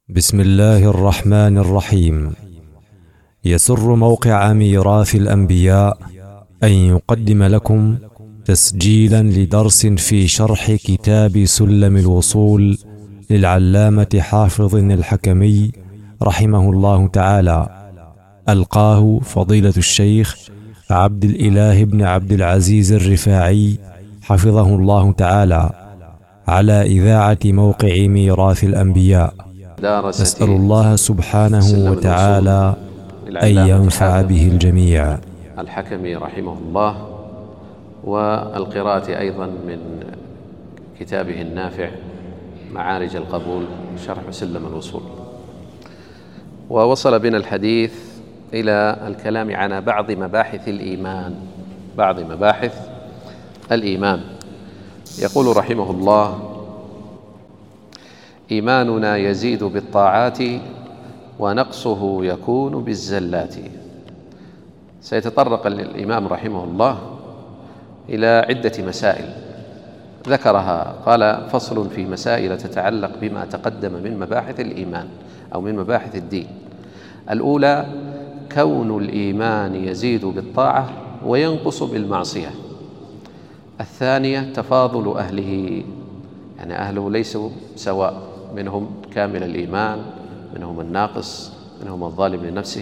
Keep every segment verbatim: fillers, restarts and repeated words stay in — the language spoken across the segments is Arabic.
بسم الله الرحمن الرحيم. يسر موقع ميراث الأنبياء أن يقدم لكم تسجيلا لدرس في شرح كتاب سلم الوصول للعلامة حافظ الحكمي رحمه الله تعالى، ألقاه فضيلة الشيخ عبد الإله بن عبد العزيز الرفاعي حفظه الله تعالى على إذاعة موقع ميراث الأنبياء. نسأل الله سبحانه وتعالى أن ينفع به الجميع. الحكمي رحمه الله، والقراءة أيضا من كتابه النافع معارج القبول شرح سلم الوصول. ووصل بنا الحديث إلى الكلام عن بعض مباحث الإيمان بعض مباحث الإيمان يقول رحمه الله: إيماننا يزيد بالطاعات ونقصه يكون بالزلات. سيتطرق الإمام رحمه الله إلى عدة مسائل ذكرها، قال: فصل في مسائل تتعلق بما تقدم من مباحث الإيمان أو من مباحث الدين. الأولى: كون الإيمان يزيد بالطاعة وينقص بالمعصية. الثانية: تفاضل أهله، يعني أهله ليسوا سواء، منهم كامل الإيمان، منهم الناقص، منهم الظالم لنفسه.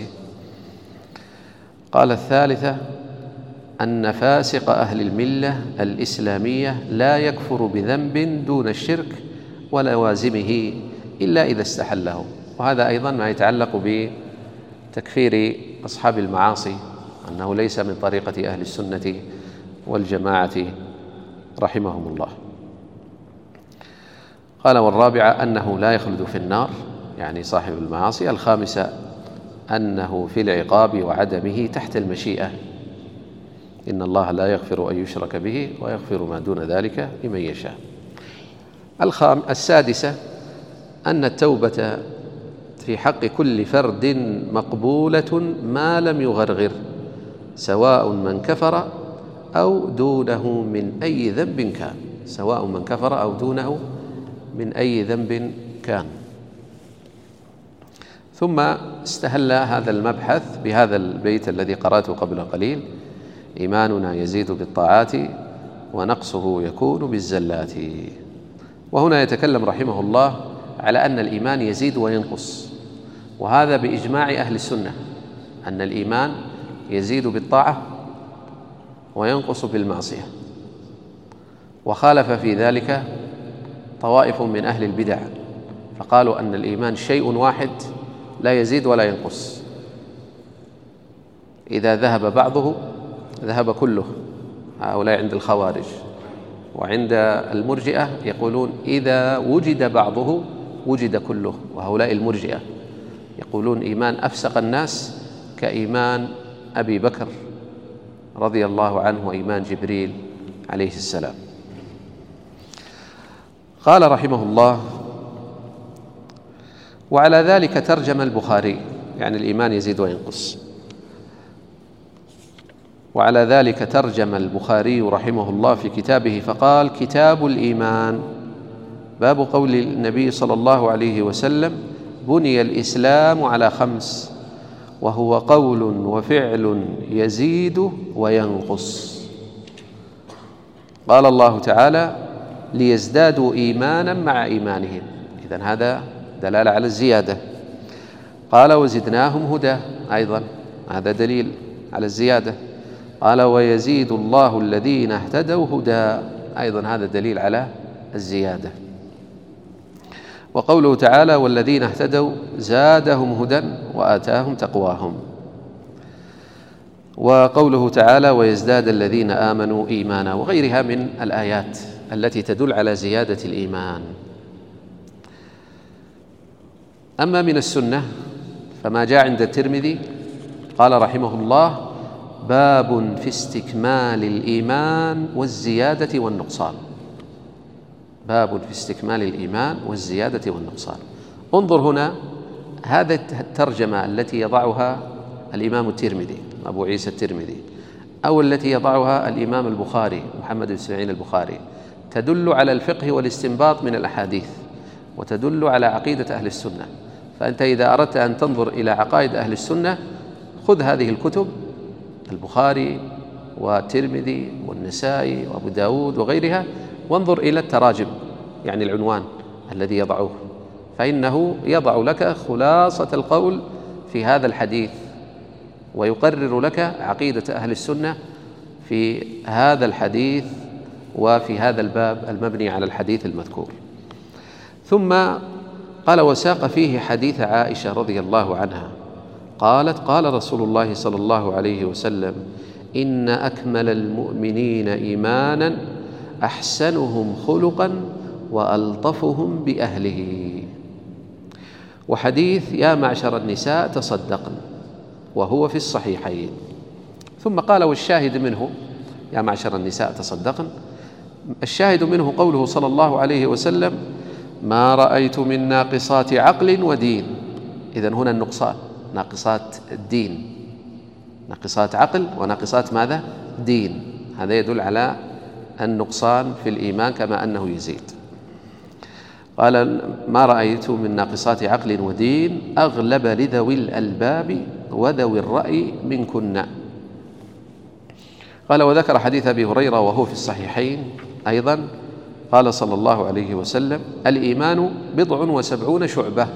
قال: الثالثة: أن فاسق أهل الملة الإسلامية لا يكفر بذنب دون الشرك ولوازمه إلا إذا استحله. وهذا أيضا ما يتعلق بتكفير أصحاب المعاصي، أنه ليس من طريقة أهل السنة والجماعة رحمهم الله. قال: والرابعة: أنه لا يخلد في النار، يعني صاحب المعاصي. الخامسة: أنه في العقاب وعدمه تحت المشيئة، إن الله لا يغفر أن يشرك به ويغفر ما دون ذلك لمن يشاء. الخام السادسة: أن التوبة في حق كل فرد مقبولة ما لم يغرغر، سواء من كفر أو دونه من أي ذنب كان سواء من كفر أو دونه من أي ذنب كان. ثم استهل هذا المبحث بهذا البيت الذي قرأته قبل قليل: إيماننا يزيد بالطاعات ونقصه يكون بالزلات. وهنا يتكلم رحمه الله على أن الإيمان يزيد وينقص، وهذا بإجماع أهل السنة، أن الإيمان يزيد بالطاعة وينقص بالمعصية. وخالف في ذلك طوائف من أهل البدع، فقالوا أن الإيمان شيء واحد لا يزيد ولا ينقص، إذا ذهب بعضه ذهب كله، هؤلاء عند الخوارج. وعند المرجئة يقولون إذا وجد بعضه وجد كله، وهؤلاء المرجئة يقولون إيمان أفسق الناس كإيمان أبي بكر رضي الله عنه وإيمان جبريل عليه السلام. قال رحمه الله: وعلى ذلك ترجم البخاري، يعني الإيمان يزيد وينقص. وعلى ذلك ترجم البخاري رحمه الله في كتابه فقال: كتاب الإيمان، باب قول النبي صلى الله عليه وسلم: بني الإسلام على خمس، وهو قول وفعل يزيد وينقص. قال الله تعالى: ليزدادوا إيمانا مع إيمانهم، إذن هذا دلالة على الزيادة. قال: وزدناهم هدى، أيضا هذا دليل على الزيادة. قال: ويزيد الله الذين اهتدوا هدى، أيضا هذا دليل على الزيادة. وقوله تعالى: والذين اهتدوا زادهم هدى وآتاهم تقواهم. وقوله تعالى: ويزداد الذين آمنوا إيمانا، وغيرها من الآيات التي تدل على زيادة الإيمان. أما من السنة فما جاء عند الترمذي، قال رحمه الله: باب في استكمال الإيمان والزيادة والنقصان. باب في استكمال الإيمان والزيادة والنقصان. انظر هنا، هذه الترجمة التي يضعها الإمام الترمذي أبو عيسى الترمذي، أو التي يضعها الإمام البخاري محمد بن إسماعيل البخاري، تدل على الفقه والاستنباط من الأحاديث، وتدل على عقيدة أهل السنة. فأنت إذا أردت أن تنظر إلى عقائد أهل السنة خذ هذه الكتب، البخاري والترمذي والنسائي وأبو داود وغيرها، وانظر إلى التراجم، يعني العنوان الذي يضعوه، فإنه يضع لك خلاصة القول في هذا الحديث، ويقرر لك عقيدة أهل السنة في هذا الحديث وفي هذا الباب المبني على الحديث المذكور. ثم قال: وساق فيه حديث عائشة رضي الله عنها قالت: قال رسول الله صلى الله عليه وسلم: إن أكمل المؤمنين إيمانا أحسنهم خلقا وألطفهم بأهله. وحديث: يا معشر النساء تصدقن، وهو في الصحيحين. ثم قال: والشاهد منه، يا معشر النساء تصدقن، الشاهد منه قوله صلى الله عليه وسلم: ما رأيت من ناقصات عقل ودين. إذن هنا النقصان ناقصات الدين، ناقصات عقل وناقصات ماذا؟ دين. هذا يدل على النقصان في الإيمان كما أنه يزيد. قال: ما رأيت من ناقصات عقل ودين أغلب لذوي الألباب وذوي الرأي منكن. قال: وذكر حديث أبي هريرة وهو في الصحيحين أيضا، قال صلى الله عليه وسلم: الإيمان بضع وسبعون شعبة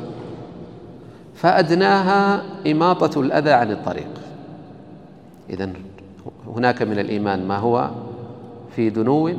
فأدناها إماطة الأذى عن الطريق. إذن هناك من الإيمان ما هو في دنو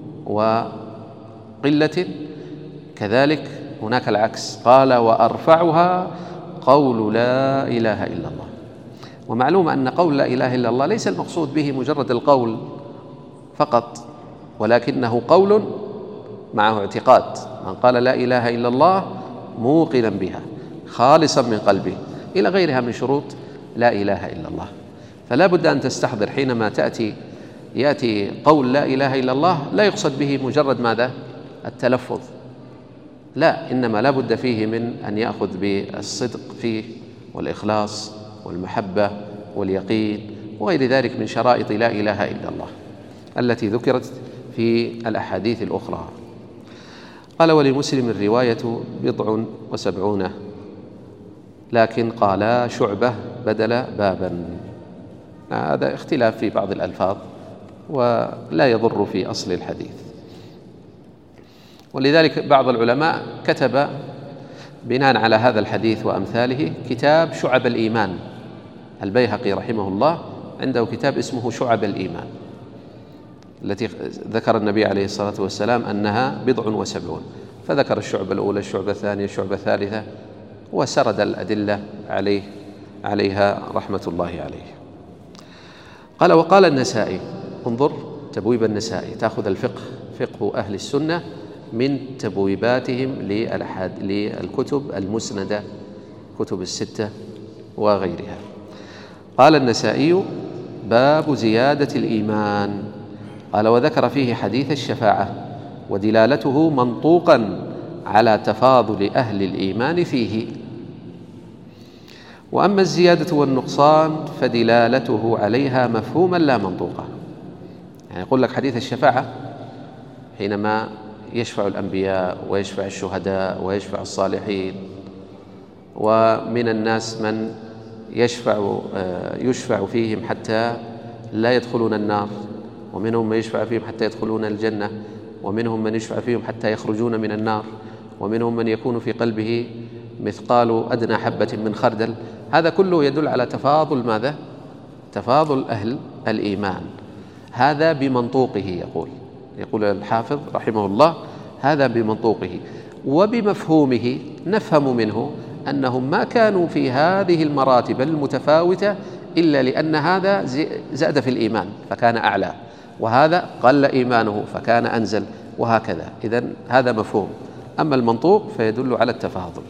وقلة، كذلك هناك العكس. قال: وأرفعها قول لا إله إلا الله. ومعلوم أن قول لا إله إلا الله ليس المقصود به مجرد القول فقط، ولكنه قول معه اعتقاد. من قال لا إله إلا الله موقنا بها خالصا من قلبه، إلى غيرها من شروط لا إله إلا الله. فلا بد أن تستحضر حينما تأتي يأتي قول لا إله إلا الله لا يقصد به مجرد ماذا؟ التلفظ، لا، إنما لا بد فيه من أن يأخذ بالصدق فيه والإخلاص والمحبة واليقين وغير ذلك من شرائط لا إله إلا الله التي ذكرت في الأحاديث الأخرى. قال: ولمسلم الرواية بضع وسبعون، لكن قالا شعبة بدل بابا. هذا اختلاف في بعض الألفاظ ولا يضر في أصل الحديث. ولذلك بعض العلماء كتب بناء على هذا الحديث وأمثاله كتاب شعب الإيمان. البيهقي رحمه الله عنده كتاب اسمه شعب الإيمان، التي ذكر النبي عليه الصلاة والسلام أنها بضع وسبعون، فذكر الشعبة الأولى، الشعبة الثانية، الشعبة الثالثة، وسرد الأدلة عليه عليها رحمة الله عليه. قال: وقال النسائي، انظر تبويب النسائي، تأخذ الفقه فقه أهل السنة من تبويباتهم للكتب المسندة، كتب الستة وغيرها. قال النسائي: باب زيادة الإيمان. قال: وذكر فيه حديث الشفاعة ودلالته منطوقا على تفاضل أهل الإيمان فيه. وأما الزيادة والنقصان فدلالته عليها مفهوما لا منطوقا. يعني يقول لك حديث الشفاعة حينما يشفع الأنبياء ويشفع الشهداء ويشفع الصالحين، ومن الناس من يشفع يشفع فيهم حتى لا يدخلون النار، ومنهم من يشفع فيهم حتى يدخلون الجنة، ومنهم من يشفع فيهم حتى يخرجون من النار، ومنهم من يكون في قلبه مثقال أدنى حبة من خردل. هذا كله يدل على تفاضل ماذا؟ تفاضل أهل الإيمان. هذا بمنطوقه، يقول يقول الحافظ رحمه الله: هذا بمنطوقه، وبمفهومه نفهم منه أنهم ما كانوا في هذه المراتب المتفاوتة إلا لأن هذا زاد في الإيمان فكان أعلى، وهذا قل إيمانه فكان أنزل، وهكذا. إذن هذا مفهوم. أما المنطوق فيدل على التفاضل.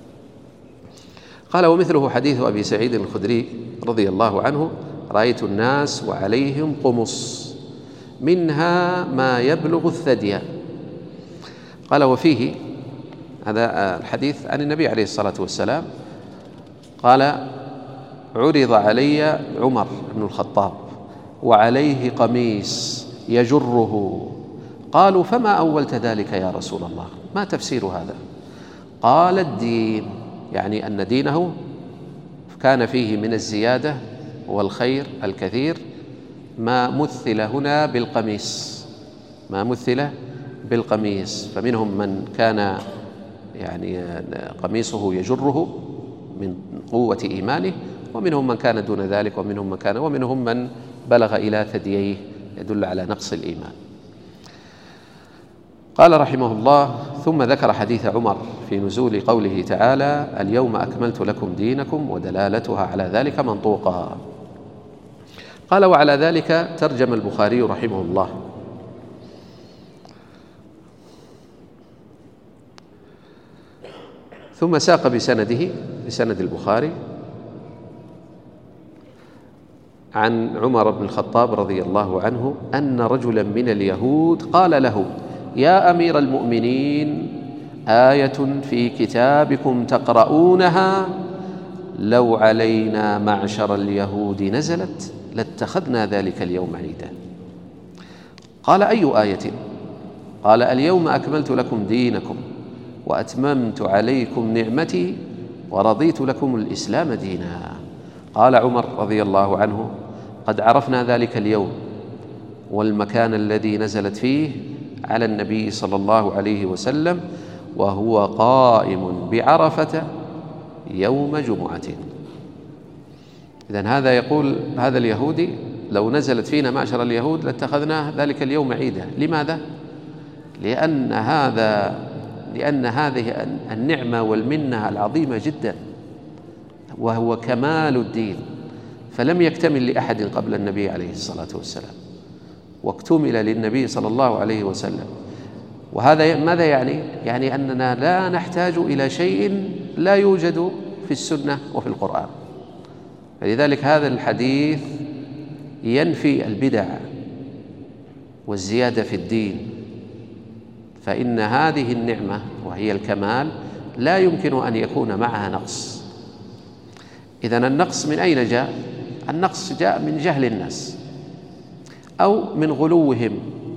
قال: ومثله حديث أبي سعيد الخدري رضي الله عنه: رأيت الناس وعليهم قمص منها ما يبلغ الثدي. قال: وفيه، هذا الحديث عن النبي عليه الصلاة والسلام، قال: عرض علي عمر بن الخطاب وعليه قميص يجره، قالوا: فما أولت ذلك يا رسول الله؟ ما تفسير هذا؟ قال: الدين. يعني أن دينه كان فيه من الزيادة والخير الكثير ما مثل هنا بالقميص، ما مثل بالقميص. فمنهم من كان يعني قميصه يجره من قوة إيمانه، ومنهم من كان دون ذلك، ومنهم من كان ومنهم من بلغ إلى ثدييه، يدل على نقص الإيمان. قال رحمه الله: ثم ذكر حديث عمر في نزول قوله تعالى: اليوم أكملت لكم دينكم، ودلالتها على ذلك منطوقا. قال: وعلى ذلك ترجم البخاري رحمه الله. ثم ساق بسنده بسند البخاري عن عمر بن الخطاب رضي الله عنه أن رجلا من اليهود قال له: يا أمير المؤمنين، آية في كتابكم تقرؤونها لو علينا معشر اليهود نزلت لاتخذنا ذلك اليوم عيدا. قال: أي آية؟ قال: اليوم أكملت لكم دينكم وأتممت عليكم نعمتي ورضيت لكم الإسلام دينا. قال عمر رضي الله عنه: قد عرفنا ذلك اليوم والمكان الذي نزلت فيه على النبي صلى الله عليه وسلم وهو قائم بعرفة يوم جمعة. إذن هذا يقول هذا اليهودي: لو نزلت فينا معشر اليهود لاتخذنا ذلك اليوم عيدا. لماذا؟ لأن هذا لأن هذه النعمة والمنة العظيمة جدا، وهو كمال الدين، فلم يكتمل لأحد قبل النبي عليه الصلاة والسلام، واكتمل للنبي صلى الله عليه وسلم. وهذا ماذا يعني؟ يعني أننا لا نحتاج إلى شيء لا يوجد في السنة وفي القرآن. فلذلك هذا الحديث ينفي البدع والزيادة في الدين، فإن هذه النعمة وهي الكمال لا يمكن أن يكون معها نقص. إذن النقص من أين جاء؟ النقص جاء من جهل الناس أو من غلوهم،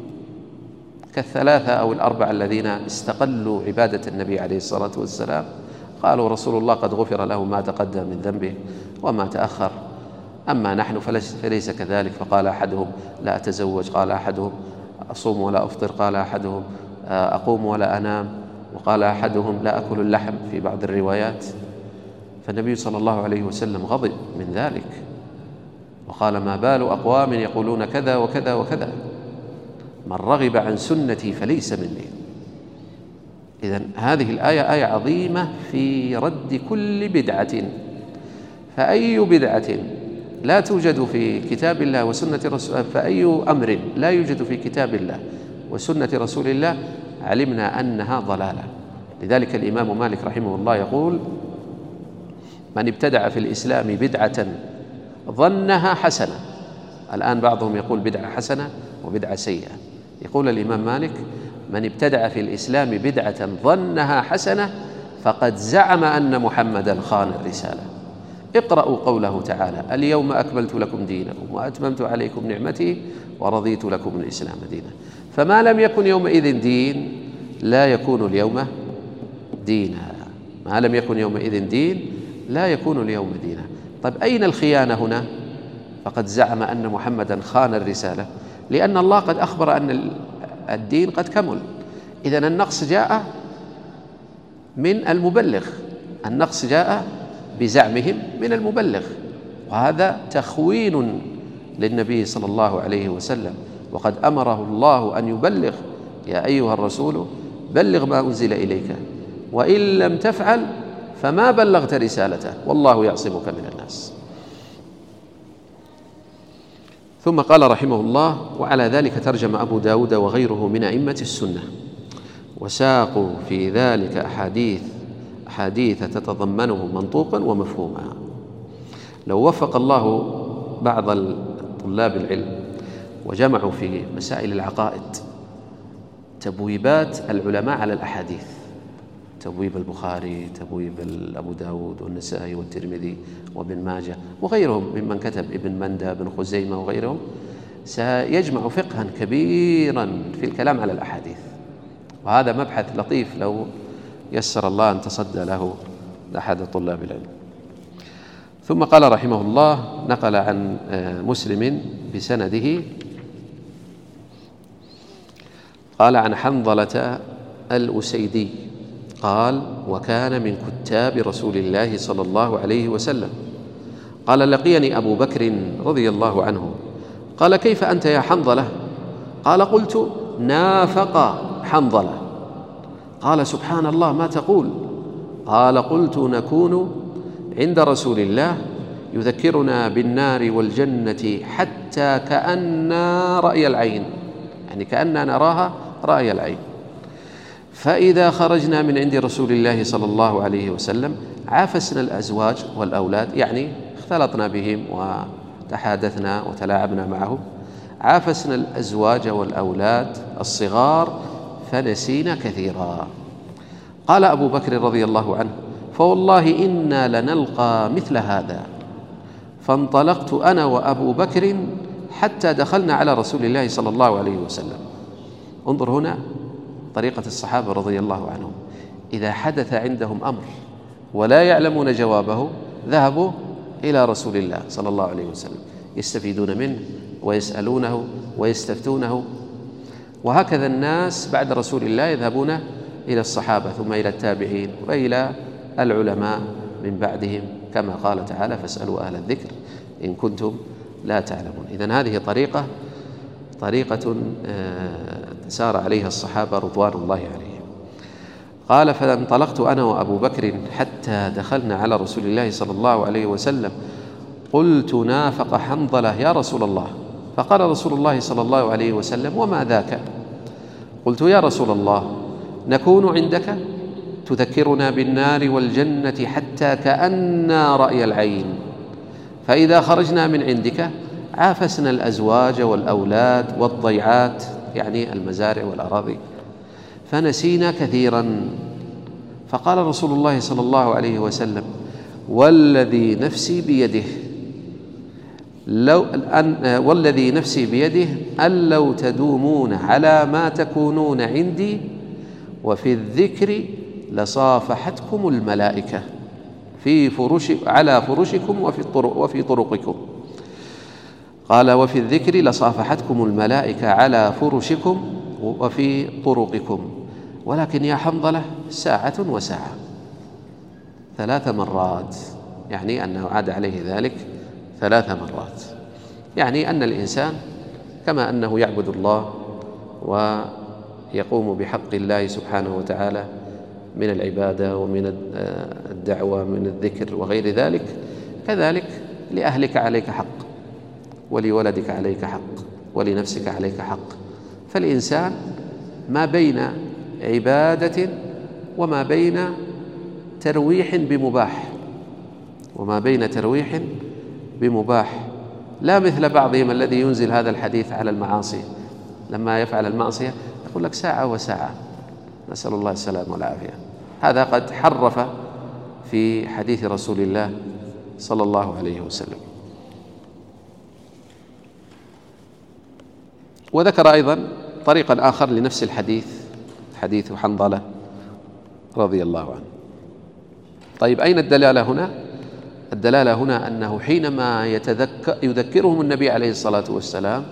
كالثلاثة أو الأربعة الذين استقلوا عبادة النبي عليه الصلاة والسلام. قالوا: رسول الله قد غفر له ما تقدم من ذنبه وما تأخر، أما نحن فليس كذلك. فقال أحدهم: لا أتزوج. قال أحدهم: أصوم ولا أفطر. قال أحدهم: أقوم ولا أنام. وقال أحدهم: لا أكل اللحم في بعض الروايات. فالنبي صلى الله عليه وسلم غضب من ذلك وقال: ما بال أقوام يقولون كذا وكذا وكذا، من رغب عن سنتي فليس مني. إذن هذه الآية آية عظيمة في رد كل بدعة. فأي بدعة لا توجد في كتاب الله وسنة رسول فأي أمر لا يوجد في كتاب الله وسنة رسول الله علمنا أنها ضلالة. لذلك الإمام مالك رحمه الله يقول: من ابتدع في الإسلام بدعة ظنها حسنة. الآن بعضهم يقول بدعة حسنة وبدعة سيئة. يقول الإمام مالك: من ابتدع في الإسلام بدعة ظنها حسنة فقد زعم أن محمدا خان الرسالة. اقرأوا قوله تعالى: اليوم أكملت لكم دينكم وأتممت عليكم نعمتي ورضيت لكم الإسلام دينا. فما لم يكن يومئذ دين لا يكون اليوم دينا. ما لم يكن يومئذ دين لا يكون اليوم دينا. طيب أين الخيانة هنا؟ فقد زعم أن محمدا خان الرسالة، لأن الله قد أخبر أن الدين قد كمل. إذن النقص جاء من المبلغ، النقص جاء بزعمهم من المبلغ، وهذا تخوين للنبي صلى الله عليه وسلم، وقد أمره الله أن يبلغ: يا أيها الرسول بلغ ما أنزل إليك وإن لم تفعل فما بلغت رسالته والله يعصمك من الناس. ثم قال رحمه الله: وعلى ذلك ترجم أبو داود وغيره من أئمة السنة، وساقوا في ذلك أحاديث أحاديث تتضمنه منطوقا ومفهوما. لو وفق الله بعض طلاب العلم وجمعوا في مسائل العقائد تبويبات العلماء على الأحاديث، تبويب البخاري، تبويب أبو داود والنسائي والترمذي وابن ماجه وغيرهم ممن كتب، ابن مندى بن خزيمة وغيرهم، سيجمع فقها كبيرا في الكلام على الأحاديث. وهذا مبحث لطيف لو يسر الله أن تصدى له أحد طلاب العلم. ثم قال رحمه الله، نقل عن مسلم بسنده، قال عن حنظلة الأسيدي قال: وكان من كتاب رسول الله صلى الله عليه وسلم. قال: لقيني أبو بكر رضي الله عنه، قال: كيف أنت يا حنظلة؟ قال: قلت: نافق حنظلة. قال: سبحان الله، ما تقول؟ قال: قلت: نكون عند رسول الله يذكرنا بالنار والجنة حتى كأننا رأي العين، يعني كأننا نراها رأي العين، فإذا خرجنا من عند رسول الله صلى الله عليه وسلم عافسنا الأزواج والأولاد، يعني اختلطنا بهم وتحادثنا وتلاعبنا معهم، عافسنا الأزواج والأولاد الصغار فنسينا كثيرا. قال أبو بكر رضي الله عنه: فوالله إنا لنلقى مثل هذا. فانطلقت أنا وأبو بكر حتى دخلنا على رسول الله صلى الله عليه وسلم. انظر هنا طريقة الصحابة رضي الله عنهم، إذا حدث عندهم أمر ولا يعلمون جوابه ذهبوا إلى رسول الله صلى الله عليه وسلم يستفيدون منه ويسألونه ويستفتونه. وهكذا الناس بعد رسول الله يذهبون إلى الصحابة ثم إلى التابعين وإلى العلماء من بعدهم، كما قال تعالى: فاسألوا أهل الذكر إن كنتم لا تعلمون. إذن هذه طريقة طريقة سار عليها الصحابة رضوان الله عليهم. قال: فانطلقت أنا وأبو بكر حتى دخلنا على رسول الله صلى الله عليه وسلم، قلت: نافق حنظلة يا رسول الله. فقال رسول الله صلى الله عليه وسلم: وما ذاك؟ قلت: يا رسول الله، نكون عندك تذكرنا بالنار والجنة حتى كأننا رأي العين، فإذا خرجنا من عندك عافسنا الأزواج والأولاد والضيعات، يعني المزارع والأراضي، فنسينا كثيرا. فقال رسول الله صلى الله عليه وسلم: والذي نفسي بيده لو أن والذي نفسي بيده أن لو تدومون على ما تكونون عندي وفي الذكر لصافحتكم الملائكة في فرش على فرشكم وفي الطرق وفي طرقكم. قال: وفي الذكر لصافحتكم الملائكة على فرشكم وفي طرقكم، ولكن يا حنظلة ساعة وساعة، ثلاث مرات، يعني أنه عاد عليه ذلك ثلاث مرات، يعني أن الإنسان كما أنه يعبد الله ويقوم بحق الله سبحانه وتعالى من العبادة ومن الدعوة من الذكر وغير ذلك، كذلك لأهلك عليك حق، ولولدك عليك حق، ولنفسك عليك حق. فالإنسان ما بين عبادة وما بين ترويح بمباح وما بين ترويح بمباح، لا مثل بعضهم الذي ينزل هذا الحديث على المعاصي، لما يفعل المعصية يقول لك ساعة وساعة، نسأل الله السلامة والعافية. هذا قد حرف في حديث رسول الله صلى الله عليه وسلم. وذكر أيضا طريقا آخر لنفس الحديث، حديث حنظلة رضي الله عنه. طيب، أين الدلالة هنا؟ الدلالة هنا أنه حينما يتذكر يذكرهم النبي عليه الصلاة والسلام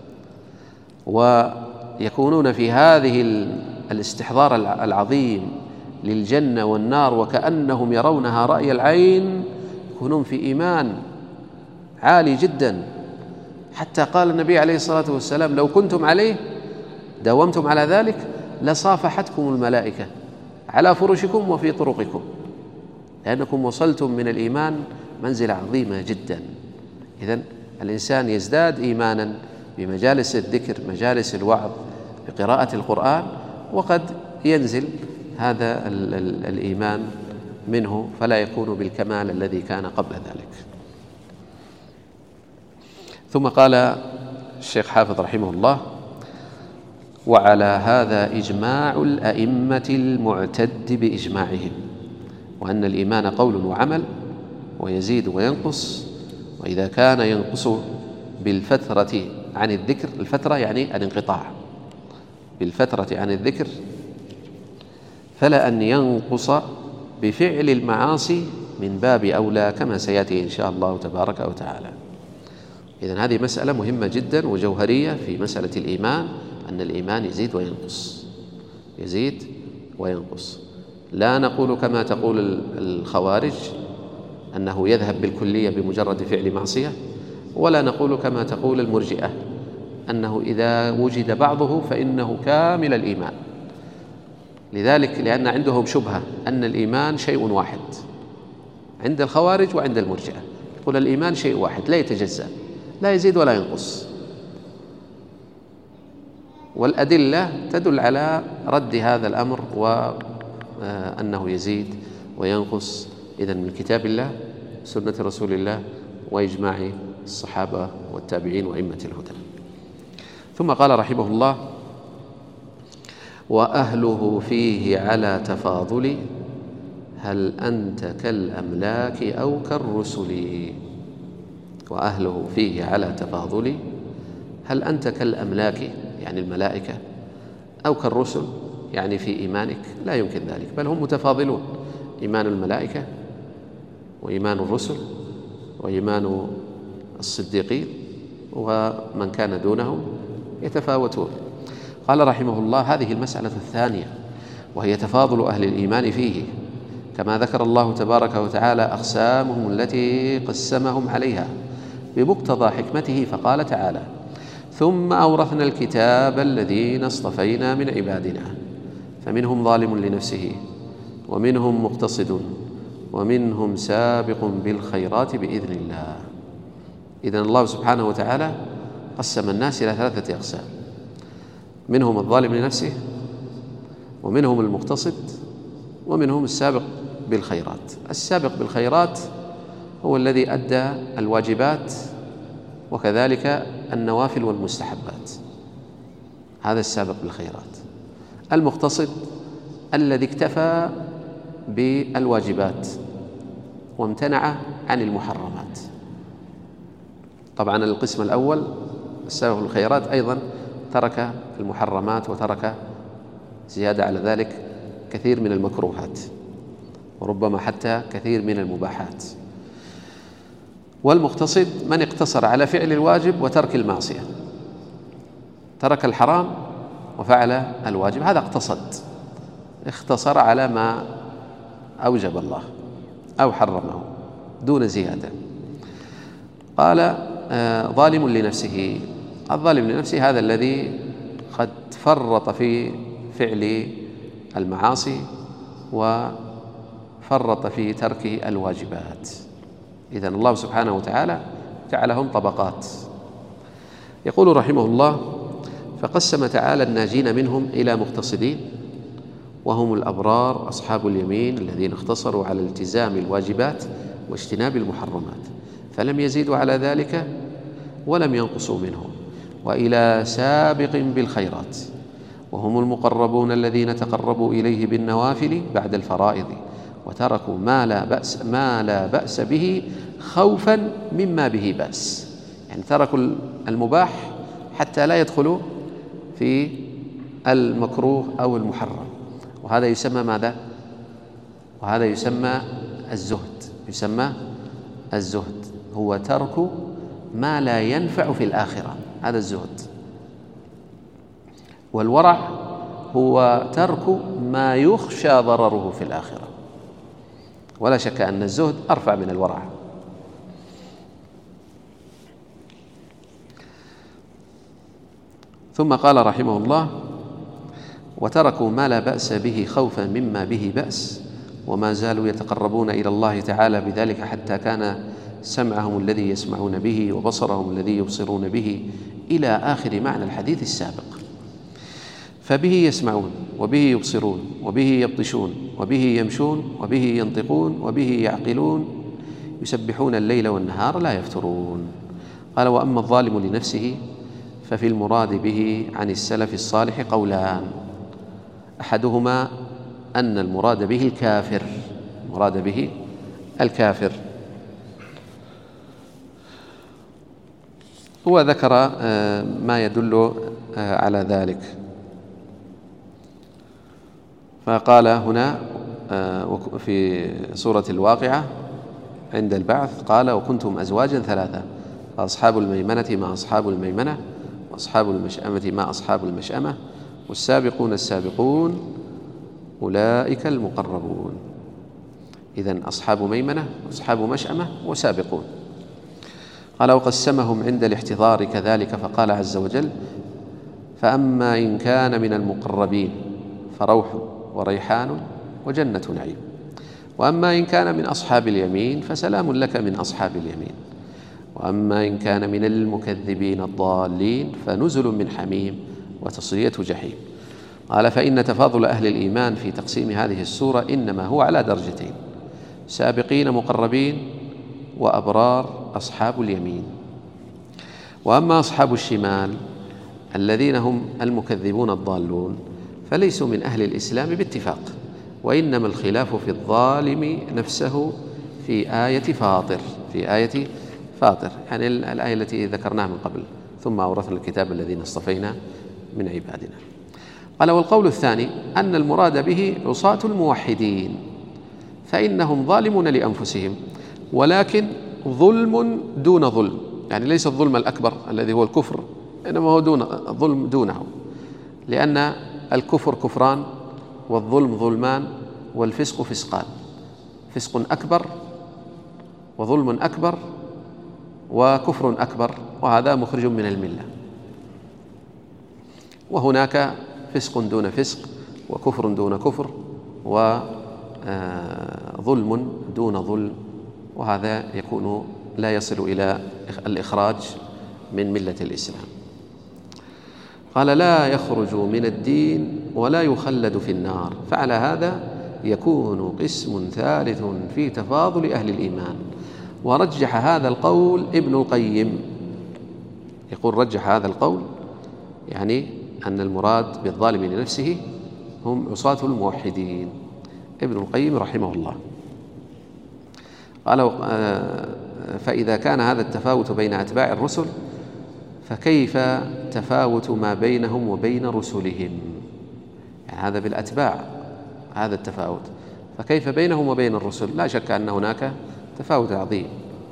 ويكونون في هذه الاستحضار العظيم للجنة والنار وكأنهم يرونها رأي العين، يكونون في إيمان عالي جدا، حتى قال النبي عليه الصلاة والسلام: لو كنتم عليه داومتم على ذلك لصافحتكم الملائكة على فرشكم وفي طرقكم، لأنكم وصلتم من الإيمان منزلة عظيمة جدا. إذن الإنسان يزداد إيمانا بمجالس الذكر، مجالس الوعظ، بقراءة القرآن، وقد ينزل هذا الإيمان منه فلا يكون بالكمال الذي كان قبل ذلك. ثم قال الشيخ حافظ رحمه الله: وعلى هذا إجماع الأئمة المعتد بإجماعهم، وأن الإيمان قول وعمل ويزيد وينقص، وإذا كان ينقص بالفترة عن الذكر، الفترة يعني الانقطاع، بالفترة عن الذكر، فلا أن ينقص بفعل المعاصي من باب أولى، كما سيأتي إن شاء الله تبارك وتعالى. إذن هذه مسألة مهمة جدا وجوهرية في مسألة الإيمان، أن الإيمان يزيد وينقص، يزيد وينقص. لا نقول كما تقول الخوارج أنه يذهب بالكلية بمجرد فعل معصية، ولا نقول كما تقول المرجئة أنه إذا وجد بعضه فإنه كامل الإيمان. لذلك لأن عندهم شبهة أن الإيمان شيء واحد، عند الخوارج وعند المرجئة يقول الإيمان شيء واحد لا يتجزأ، لا يزيد ولا ينقص، والأدلة تدل على رد هذا الأمر وأنه يزيد وينقص، إذن من كتاب الله، سنة رسول الله، وإجماع الصحابة والتابعين وأئمة الهدى. ثم قال رحمه الله: وأهله فيه على تفاضل، هل أنت كالأملاك أو كالرسل. وأهله فيه على تفاضل، هل أنت كالأملاك يعني الملائكة، أو كالرسل يعني في إيمانك؟ لا يمكن ذلك، بل هم متفاضلون، إيمان الملائكة وإيمان الرسل وإيمان الصديقين ومن كان دونهم يتفاوتون. قال رحمه الله: هذه المسألة الثانية، وهي تفاضل أهل الإيمان فيه، كما ذكر الله تبارك وتعالى أقسامهم التي قسمهم عليها بمقتضى حكمته، فقال تعالى: ثم أورثنا الكتاب الذين اصطفينا من عبادنا فمنهم ظالم لنفسه ومنهم مقتصد ومنهم سابق بالخيرات بإذن الله. إذن الله سبحانه وتعالى قسم الناس إلى ثلاثة أقسام: منهم الظالم لنفسه، ومنهم المقتصد، ومنهم السابق بالخيرات. السابق بالخيرات هو الذي أدى الواجبات وكذلك النوافل والمستحبات، هذا السابق بالخيرات. المقتصد الذي اكتفى بالواجبات وامتنع عن المحرمات. طبعا القسم الأول السابق بالخيرات أيضا ترك المحرمات وترك زيادة على ذلك كثير من المكروهات، وربما حتى كثير من المباحات. والمقتصد من اقتصر على فعل الواجب وترك المعصية، ترك الحرام وفعل الواجب، هذا اقتصد، اختصر على ما أوجب الله أو حرمه دون زيادة. قال آه ظالم لنفسه. الظالم لنفسه هذا الذي قد فرط في فعل المعاصي وفرط في ترك الواجبات. إذن الله سبحانه وتعالى جعلهم طبقات. يقول رحمه الله: فقسم تعالى الناجين منهم إلى مقتصدين وهم الأبرار أصحاب اليمين الذين اختصروا على التزام الواجبات واجتناب المحرمات فلم يزيدوا على ذلك ولم ينقصوا منه، وإلى سابق بالخيرات وهم المقربون الذين تقربوا إليه بالنوافل بعد الفرائض وتركوا ما لا بأس ما لا بأس به خوفا مما به بأس، يعني تركوا المباح حتى لا يدخلوا في المكروه أو المحرم، وهذا يسمى ماذا؟ وهذا يسمى الزهد. يسمى الزهد هو ترك ما لا ينفع في الآخرة، هذا الزهد. والورع هو ترك ما يخشى ضرره في الآخرة، ولا شك أن الزهد أرفع من الورع. ثم قال رحمه الله: وتركوا ما لا بأس به خوفا مما به بأس وما زالوا يتقربون إلى الله تعالى بذلك حتى كان سمعهم الذي يسمعون به وبصرهم الذي يبصرون به إلى آخر معنى الحديث السابق. فبه يسمعون وبه يبصرون وبه يبطشون وبه يمشون وبه ينطقون وبه يعقلون يسبحون الليل والنهار لا يفترون. قال: وأما الظالم لنفسه ففي المراد به عن السلف الصالح قولان: أحدهما أن المراد به الكافر، المراد به الكافر، هو ذكر ما يدل على ذلك، فقال هنا: في سورة الواقعة عند البعث قال وكنتم أزواجا ثلاثة فأصحاب الميمنة ما أصحاب الميمنة وأصحاب المشأمة ما أصحاب المشأمة والسابقون السابقون أولئك المقربون. إذن أصحاب ميمنة وأصحاب مشأمة وسابقون. قال وقسمهم عند الاحتضار كذلك فقال عز وجل فأما إن كان من المقربين فروح وريحان وجنة نعيم وأما إن كان من أصحاب اليمين فسلام لك من أصحاب اليمين وأما إن كان من المكذبين الضالين فنزل من حميم وتصلية جحيم. قال فإن تفاضل أهل الإيمان في تقسيم هذه السورة إنما هو على درجتين سابقين مقربين وأبرار أصحاب اليمين. وأما أصحاب الشمال الذين هم المكذبون الضالون فليسوا من أهل الإسلام باتفاق وإنما الخلاف في الظالم نفسه في آية فاطر في آية فاطر يعني الآية التي ذكرناها من قبل ثم أورثنا الكتاب الذين اصطفينا من عبادنا. قال والقول الثاني أن المراد به عصاة الموحدين فإنهم ظالمون لأنفسهم ولكن ظلم دون ظلم يعني ليس الظلم الأكبر الذي هو الكفر إنما هو دون ظلم دونه لأن الكفر كفران والظلم ظلمان والفسق فسقان فسق أكبر وظلم أكبر وكفر أكبر وهذا مخرج من الملة وهناك فسق دون فسق وكفر دون كفر وظلم دون ظلم وهذا يكون لا يصل إلى الإخراج من ملة الإسلام. قال لا يخرج من الدين ولا يخلد في النار فعلى هذا يكون قسم ثالث في تفاضل أهل الإيمان. ورجح هذا القول ابن القيم يقول رجح هذا القول يعني أن المراد بالظالم لنفسه هم عصاة الموحدين ابن القيم رحمه الله. قال فإذا كان هذا التفاوت بين أتباع الرسل فكيف تفاوت ما بينهم وبين رسلهم يعني هذا بالأتباع هذا التفاوت فكيف بينهم وبين الرسل لا شك أن هناك تفاوت عظيم.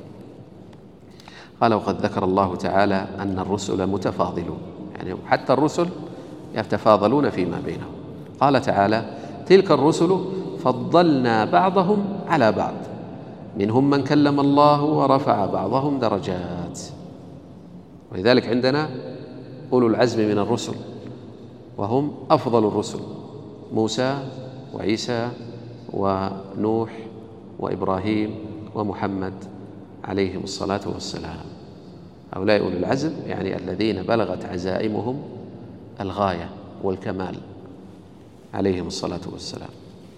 قال وقد ذكر الله تعالى أن الرسل متفاضلون يعني حتى الرسل يتفاضلون فيما بينهم. قال تعالى تلك الرسل فضلنا بعضهم على بعض منهم من كلم الله ورفع بعضهم درجات. ولذلك عندنا أولو العزم من الرسل وهم أفضل الرسل موسى وعيسى ونوح وإبراهيم ومحمد عليهم الصلاة والسلام. هؤلاء أولو العزم يعني الذين بلغت عزائمهم الغاية والكمال عليهم الصلاة والسلام.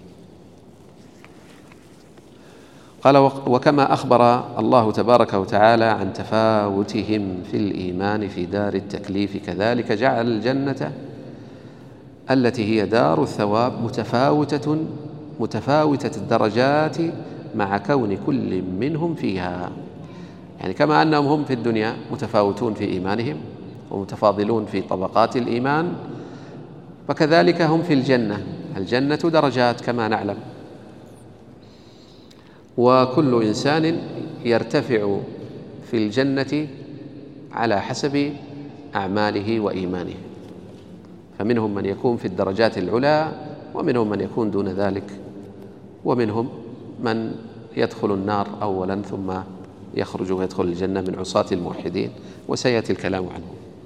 قال وكما أخبر الله تبارك وتعالى عن تفاوتهم في الإيمان في دار التكليف كذلك جعل الجنة التي هي دار الثواب متفاوتة متفاوتة الدرجات مع كون كل منهم فيها يعني كما أنهم هم في الدنيا متفاوتون في إيمانهم ومتفاضلون في طبقات الإيمان فكذلك هم في الجنة. الجنة درجات كما نعلم وكل إنسان يرتفع في الجنة على حسب أعماله وإيمانه فمنهم من يكون في الدرجات العلى ومنهم من يكون دون ذلك ومنهم من يدخل النار أولا ثم يخرج ويدخل الجنة من عصاة الموحدين وسيأتي الكلام عنه.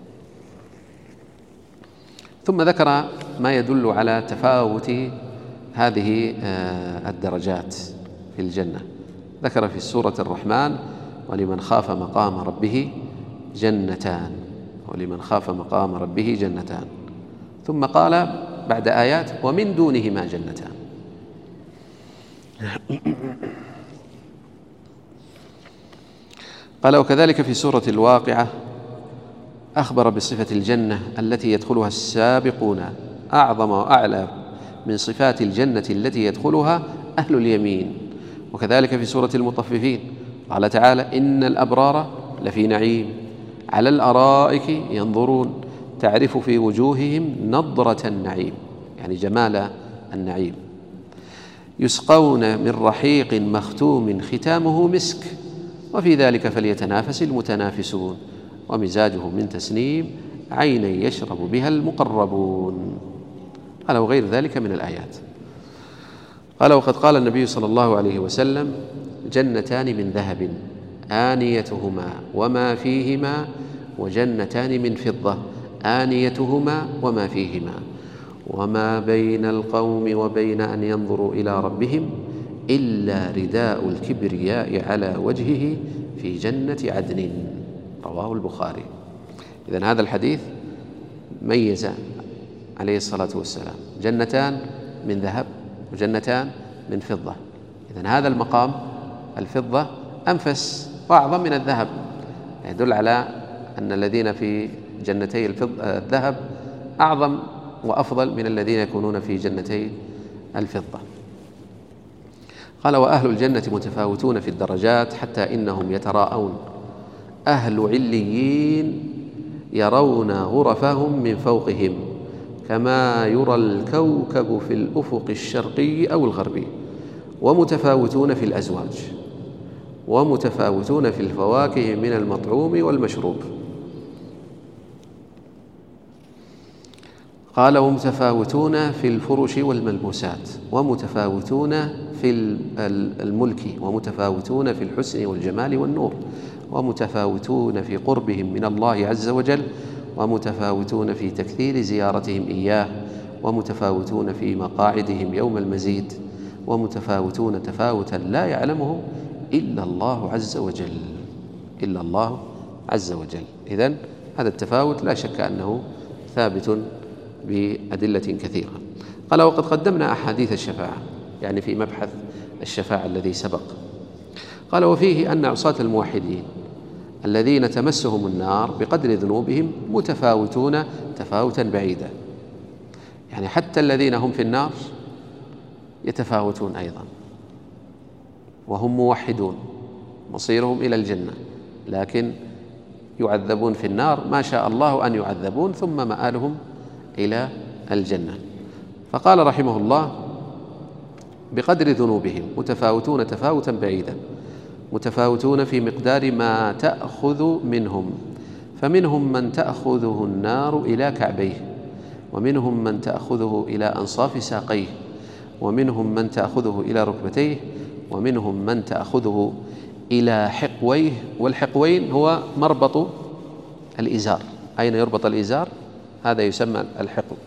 ثم ذكر ما يدل على تفاوت هذه الدرجات في الجنة. ذكر في سورة الرحمن ولمن خاف مقام ربه جنتان ولمن خاف مقام ربه جنتان ثم قال بعد آيات ومن دونهما جنتان. قال وكذلك في سورة الواقعة أخبر بصفة الجنة التي يدخلها السابقون أعظم وأعلى من صفات الجنة التي يدخلها أهل اليمين. وكذلك في سورة المطففين قال تعالى إن الأبرار لفي نعيم على الأرائك ينظرون تعرف في وجوههم نضرة النعيم يعني جمال النعيم. يسقون من رحيق مختوم ختامه مسك وفي ذلك فليتنافس المتنافسون ومزاجه من تسنيم عينا يشرب بها المقربون. قال وغير ذلك من الآيات. قال وقد قال النبي صلى الله عليه وسلم جنتان من ذهب آنيتهما وما فيهما وجنتان من فضة آنيتهما وما فيهما وما بين القوم وبين أن ينظروا إلى ربهم إلا رداء الكبرياء على وجهه في جنة عدن. رواه البخاري. إذن هذا الحديث ميز عليه الصلاة والسلام جنتان من ذهب وجنتان من فضة. إذن هذا المقام الفضة أنفس وأعظم من الذهب، يدل على أن الذين في جنتي الذهب أعظم وأفضل من الذين يكونون في جنتي الفضة. قال وأهل الجنة متفاوتون في الدرجات حتى إنهم يتراءون. أهل عليين يرون غرفهم من فوقهم كما يرى الكوكب في الأفق الشرقي أو الغربي، ومتفاوتون في الأزواج ومتفاوتون في الفواكه من المطعوم والمشروب. قال ومتفاوتون في الفرش والملبوسات ومتفاوتون في الملك ومتفاوتون في الحسن والجمال والنور ومتفاوتون في قربهم من الله عز وجل ومتفاوتون في تكثير زيارتهم إياه ومتفاوتون في مقاعدهم يوم المزيد ومتفاوتون تفاوتا لا يعلمه إلا الله عز وجل إلا الله عز وجل. إذن هذا التفاوت لا شك أنه ثابت بأدلة كثيرة. قال وقد قدمنا أحاديث الشفاعة، يعني في مبحث الشفاعة الذي سبق. قال وفيه أن عصاة الموحدين الذين تمسهم النار بقدر ذنوبهم متفاوتون تفاوتا بعيدا، يعني حتى الذين هم في النار يتفاوتون أيضا وهم موحدون مصيرهم إلى الجنة، لكن يعذبون في النار ما شاء الله أن يعذبون ثم مآلهم إلى الجنة. فقال رحمه الله بقدر ذنوبهم متفاوتون تفاوتا بعيدا متفاوتون في مقدار ما تأخذ منهم، فمنهم من تأخذه النار إلى كعبيه ومنهم من تأخذه إلى أنصاف ساقيه ومنهم من تأخذه إلى ركبتيه ومنهم من تأخذه إلى حقويه، والحقوين هو مربط الإزار، أين يربط الإزار هذا يسمى الحقو.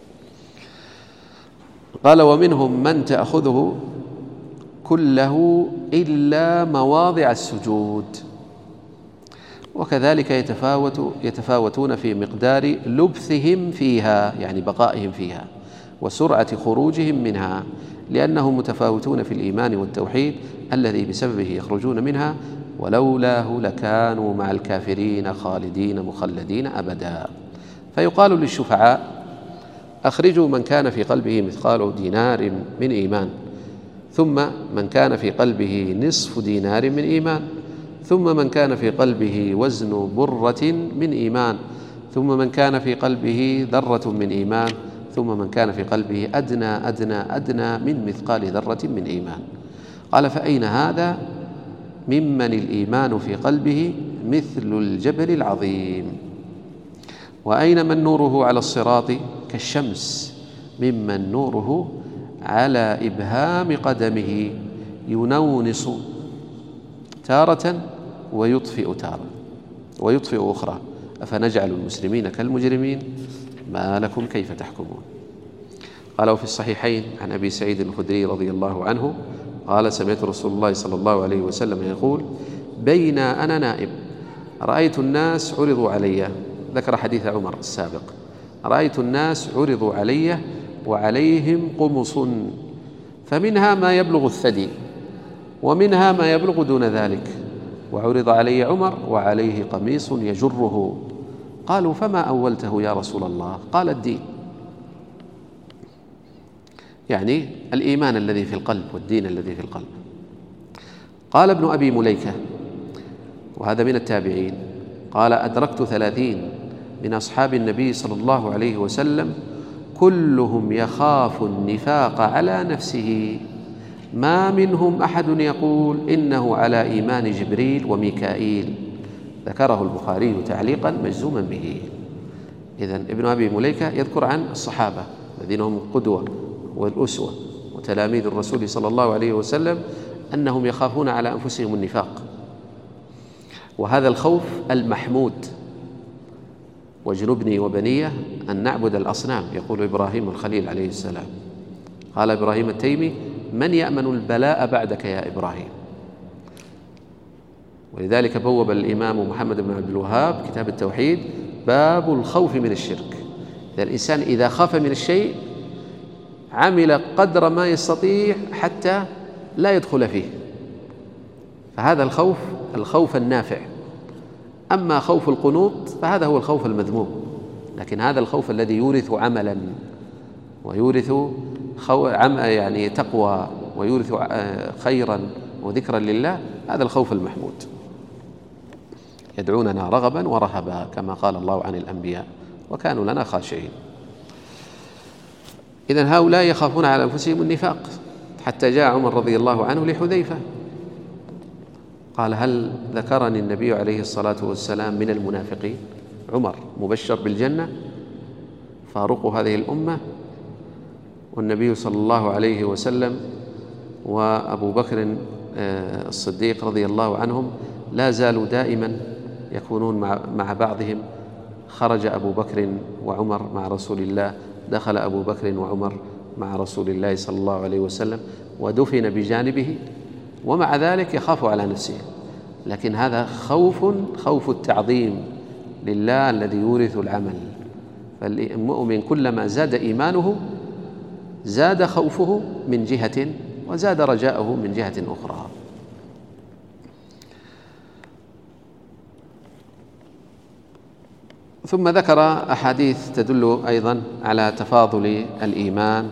قال ومنهم من تأخذه كله إلا مواضع السجود، وكذلك يتفاوت يتفاوتون في مقدار لبثهم فيها، يعني بقائهم فيها، وسرعة خروجهم منها، لأنهم متفاوتون في الإيمان والتوحيد الذي بسببه يخرجون منها، ولولاه لكانوا مع الكافرين خالدين مخلدين أبدا. فيقال للشفعاء أخرجوا من كان في قلبه مثقال دينار من إيمان، ثم من كان في قلبه نصف دينار من إيمان، ثم من كان في قلبه وزن برة من إيمان، ثم من كان في قلبه ذرة من إيمان، ثم من كان في قلبه أدنى أدنى أدنى من مثقال ذرة من إيمان. قال فأين هذا ممن الإيمان في قلبه مثل الجبل العظيم؟ وأين من نوره على الصراط كالشمس ممن نوره على إبهام قدمه ينونص تارة ويطفئ تارة ويطفئ أخرى، أفنجعل المسلمين كالمجرمين ما لكم كيف تحكمون؟ قال وفي الصحيحين عن أبي سعيد الخدري رضي الله عنه قال سمعت رسول الله صلى الله عليه وسلم يقول بين أنا نائم رأيت الناس عرضوا علي، ذكر حديث عمر السابق، رأيت الناس عرضوا علي وعليهم قمص فمنها ما يبلغ الثدي ومنها ما يبلغ دون ذلك، وعرض علي عمر وعليه قميص يجره. قالوا فما أولته يا رسول الله؟ قال الدين، يعني الإيمان الذي في القلب والدين الذي في القلب. قال ابن أبي مليكة وهذا من التابعين قال أدركت ثلاثين من أصحاب النبي صلى الله عليه وسلم كلهم يخاف النفاق على نفسه ما منهم أحد يقول إنه على إيمان جبريل وميكائيل. ذكره البخاري تعليقا مجزوما به. إذن ابن أبي مليكة يذكر عن الصحابة الذين هم القدوة والأسوة وتلاميذ الرسول صلى الله عليه وسلم أنهم يخافون على أنفسهم النفاق، وهذا الخوف المحمود. واجنبني وبنيه أن نعبد الأصنام، يقول إبراهيم الخليل عليه السلام. قال إبراهيم التيمي: من يأمن البلاء بعدك يا إبراهيم؟ ولذلك بوب الإمام محمد بن عبد الوهاب كتاب التوحيد باب الخوف من الشرك. إذا الإنسان إذا خاف من الشيء عمل قدر ما يستطيع حتى لا يدخل فيه، فهذا الخوف الخوف النافع. أما خوف القنوط فهذا هو الخوف المذموم، لكن هذا الخوف الذي يورث عملا ويورث خو... عم... يعني تقوى ويورث خيرا وذكرا لله، هذا الخوف المحمود. يدعوننا رغبا ورهبا كما قال الله عن الأنبياء وكانوا لنا خاشعين. إذن هؤلاء يخافون على أنفسهم النفاق، حتى جاء عمر رضي الله عنه لحذيفة قال: هل ذكرني النبي عليه الصلاة والسلام من المنافقين؟ عمر مبشر بالجنة، فاروق هذه الأمة، والنبي صلى الله عليه وسلم وأبو بكر الصديق رضي الله عنهم لا زالوا دائما يكونون مع بعضهم. خرج أبو بكر وعمر مع رسول الله، دخل أبو بكر وعمر مع رسول الله صلى الله عليه وسلم، ودفن بجانبه، ومع ذلك يخاف على نفسه. لكن هذا خوف خوف التعظيم لله الذي يورث العمل. فالمؤمن كلما زاد إيمانه زاد خوفه من جهة وزاد رجاؤه من جهة أخرى. ثم ذكر أحاديث تدل أيضا على تفاضل الإيمان،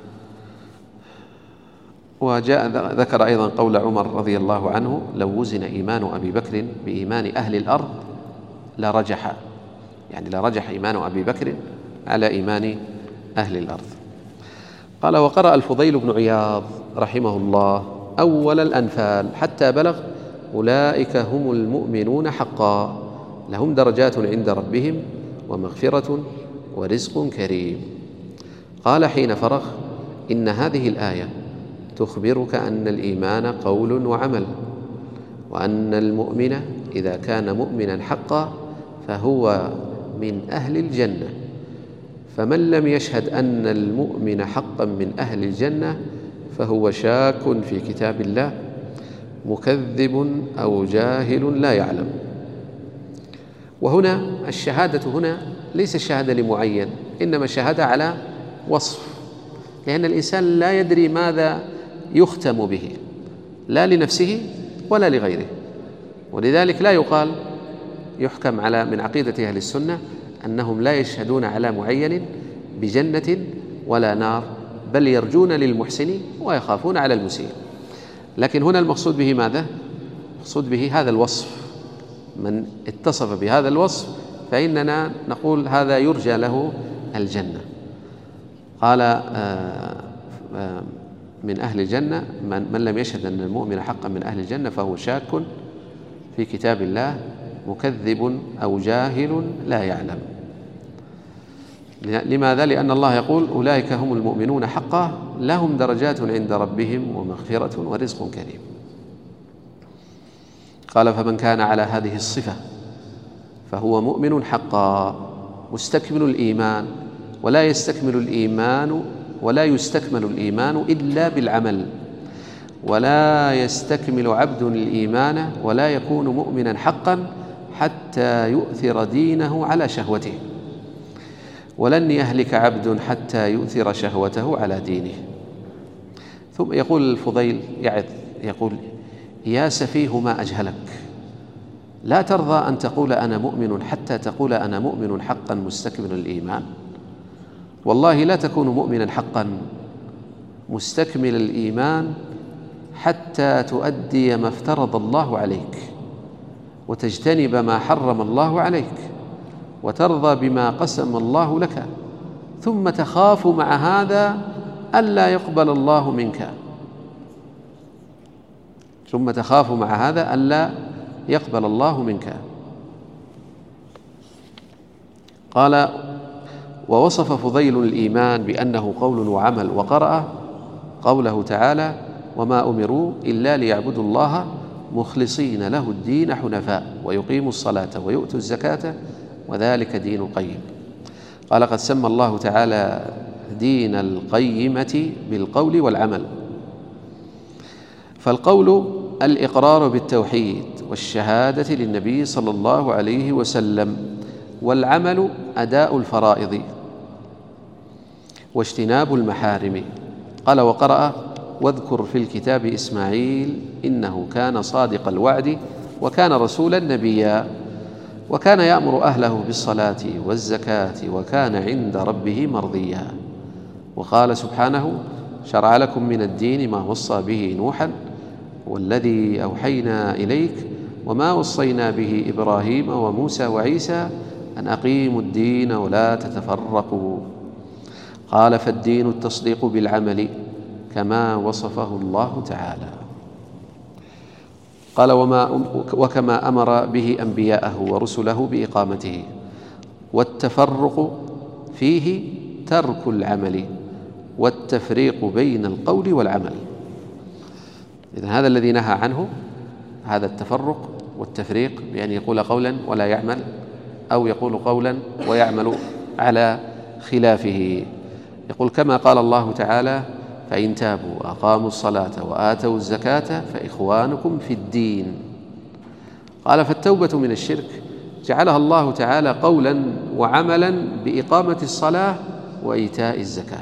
وجاء ذكر أيضا قول عمر رضي الله عنه: لو وزن إيمان أبي بكر بإيمان أهل الأرض لرجح، يعني لرجح إيمان أبي بكر على إيمان أهل الأرض. قال: وقرأ الفضيل بن عياض رحمه الله أول الأنفال حتى بلغ: أولئك هم المؤمنون حقا لهم درجات عند ربهم ومغفرة ورزق كريم. قال حين فرغ: إن هذه الآية تخبرك أن الإيمان قول وعمل، وأن المؤمن إذا كان مؤمنا حقا فهو من أهل الجنة، فمن لم يشهد أن المؤمن حقا من أهل الجنة فهو شاك في كتاب الله، مكذب أو جاهل لا يعلم. وهنا الشهادة هنا ليس الشهادة لمعين، إنما الشهادة على وصف، لأن الإنسان لا يدري ماذا يختم به، لا لنفسه ولا لغيره. ولذلك لا يقال يحكم على من عقيدة أهل السنة أنهم لا يشهدون على معين بجنة ولا نار، بل يرجون للمحسن ويخافون على المسيء. لكن هنا المقصود به ماذا؟ المقصود به هذا الوصف، من اتصف بهذا الوصف فإننا نقول هذا يرجى له الجنة. قال آآ آآ من أهل الجنة من, من لم يشهد أن المؤمن حقا من أهل الجنة فهو شاك في كتاب الله، مكذب أو جاهل لا يعلم. لماذا؟ لأن الله يقول: أولئك هم المؤمنون حقا لهم درجات عند ربهم ومغفرة ورزق كريم. قال: فمن كان على هذه الصفة فهو مؤمن حقا مستكمل الإيمان، ولا يستكمل الإيمان ولا يستكمل الإيمان إلا بالعمل، ولا يستكمل عبد الإيمان ولا يكون مؤمنا حقا حتى يؤثر دينه على شهوته، ولن يهلك عبد حتى يؤثر شهوته على دينه. ثم يقول الفضيل يعظ يقول: يا سفيه ما أجهلك، لا ترضى أن تقول أنا مؤمن حتى تقول أنا مؤمن حقا مستكمل الإيمان. والله لا تكون مؤمنا حقا مستكمل الإيمان حتى تؤدي ما افترض الله عليك، وتجتنب ما حرم الله عليك، وترضى بما قسم الله لك، ثم تخاف مع هذا ألا يقبل الله منك. ثم تخاف مع هذا ألا يقبل الله منك. قال: ووصف فضيل الإيمان بأنه قول وعمل، وقرأ قوله تعالى: وما أمروا إلا ليعبدوا الله مخلصين له الدين حنفاء ويقيموا الصلاة ويؤتوا الزكاة وذلك دين القيم. قال: قد سمى الله تعالى دين القيمة بالقول والعمل. فالقول الإقرار بالتوحيد والشهادة للنبي صلى الله عليه وسلم، والعمل أداء الفرائض واجتناب المحارم. قال: وقرأ: واذكر في الكتاب إسماعيل إنه كان صادق الوعد وكان رسولا نبيا وكان يأمر أهله بالصلاة والزكاة وكان عند ربه مرضيا. وقال سبحانه: شرع لكم من الدين ما وصى به نوحا والذي أوحينا إليك وما وصينا به إبراهيم وموسى وعيسى أن أقيموا الدين ولا تتفرقوا. قال: فالدين التصديق بالعمل كما وصفه الله تعالى. قال: وما وكما أمر به أنبياءه ورسله بإقامته. والتفرق فيه ترك العمل والتفريق بين القول والعمل. إذن هذا الذي نهى عنه هذا التفرق والتفريق، بأن يقول قولا ولا يعمل، أو يقول قولا ويعمل على خلافه. يقول كما قال الله تعالى: فإن تابوا وأقاموا الصلاة وآتوا الزكاة فإخوانكم في الدين. قال: فالتوبة من الشرك جعلها الله تعالى قولا وعملا بإقامة الصلاة وإيتاء الزكاة.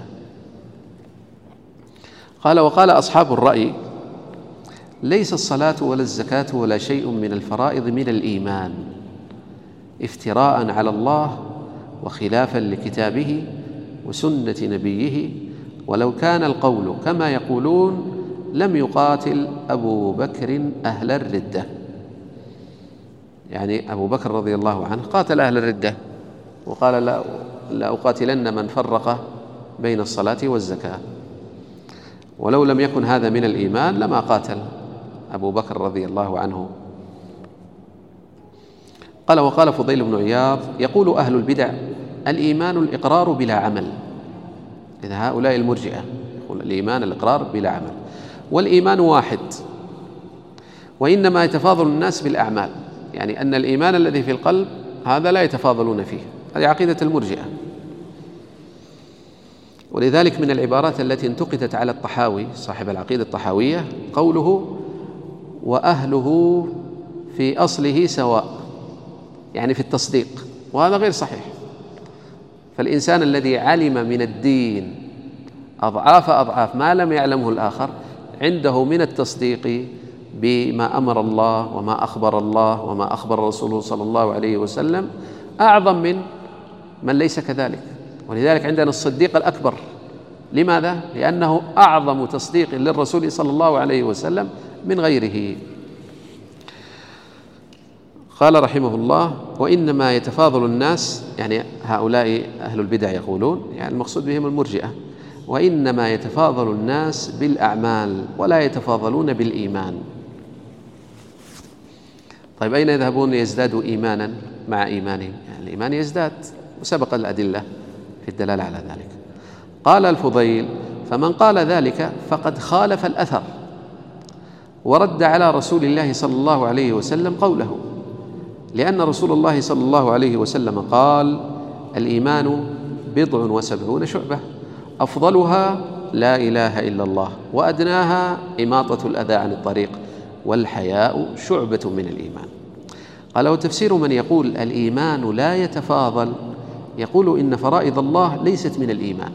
قال: وقال أصحاب الرأي: ليس الصلاة ولا الزكاة ولا شيء من الفرائض من الإيمان، افتراء على الله وخلافا لكتابه وسنة نبيه، ولو كان القول كما يقولون لم يقاتل أبو بكر أهل الردة. يعني أبو بكر رضي الله عنه قاتل أهل الردة وقال: لا, لا أقاتلن من فرق بين الصلاة والزكاة، ولو لم يكن هذا من الإيمان لما قاتل أبو بكر رضي الله عنه. قال: وقال فضيل بن عياض: يقول أهل البدع الإيمان الإقرار بلا عمل. إذا هؤلاء المرجئة يقول الإيمان الإقرار بلا عمل، والإيمان واحد، وإنما يتفاضل الناس بالأعمال. يعني أن الإيمان الذي في القلب هذا لا يتفاضلون فيه، هذه عقيدة المرجئة. ولذلك من العبارات التي انتقدت على الطحاوي صاحب العقيدة الطحاوية قوله: وأهله في أصله سواء، يعني في التصديق، وهذا غير صحيح. فالإنسان الذي علم من الدين أضعاف أضعاف ما لم يعلمه الآخر عنده من التصديق بما أمر الله وما أخبر الله وما أخبر رسوله صلى الله عليه وسلم أعظم من من ليس كذلك. ولذلك عندنا الصديق الأكبر. لماذا؟ لأنه أعظم تصديق للرسول صلى الله عليه وسلم من غيره. قال رحمه الله: وإنما يتفاضل الناس، يعني هؤلاء أهل البدع يقولون، يعني المقصود بهم المرجئة، وإنما يتفاضل الناس بالأعمال ولا يتفاضلون بالإيمان. طيب أين يذهبون ليزدادوا إيمانا مع إيمانهم؟ يعني الإيمان يزداد، وسبق الأدلة في الدلالة على ذلك. قال الفضيل: فمن قال ذلك فقد خالف الأثر ورد على رسول الله صلى الله عليه وسلم قوله، لأن رسول الله صلى الله عليه وسلم قال: الإيمان بضع وسبعون شعبة أفضلها لا إله إلا الله وأدناها إماطة الأذى عن الطريق والحياء شعبة من الإيمان. قال: وتفسير من يقول الإيمان لا يتفاضل يقول إن فرائض الله ليست من الإيمان،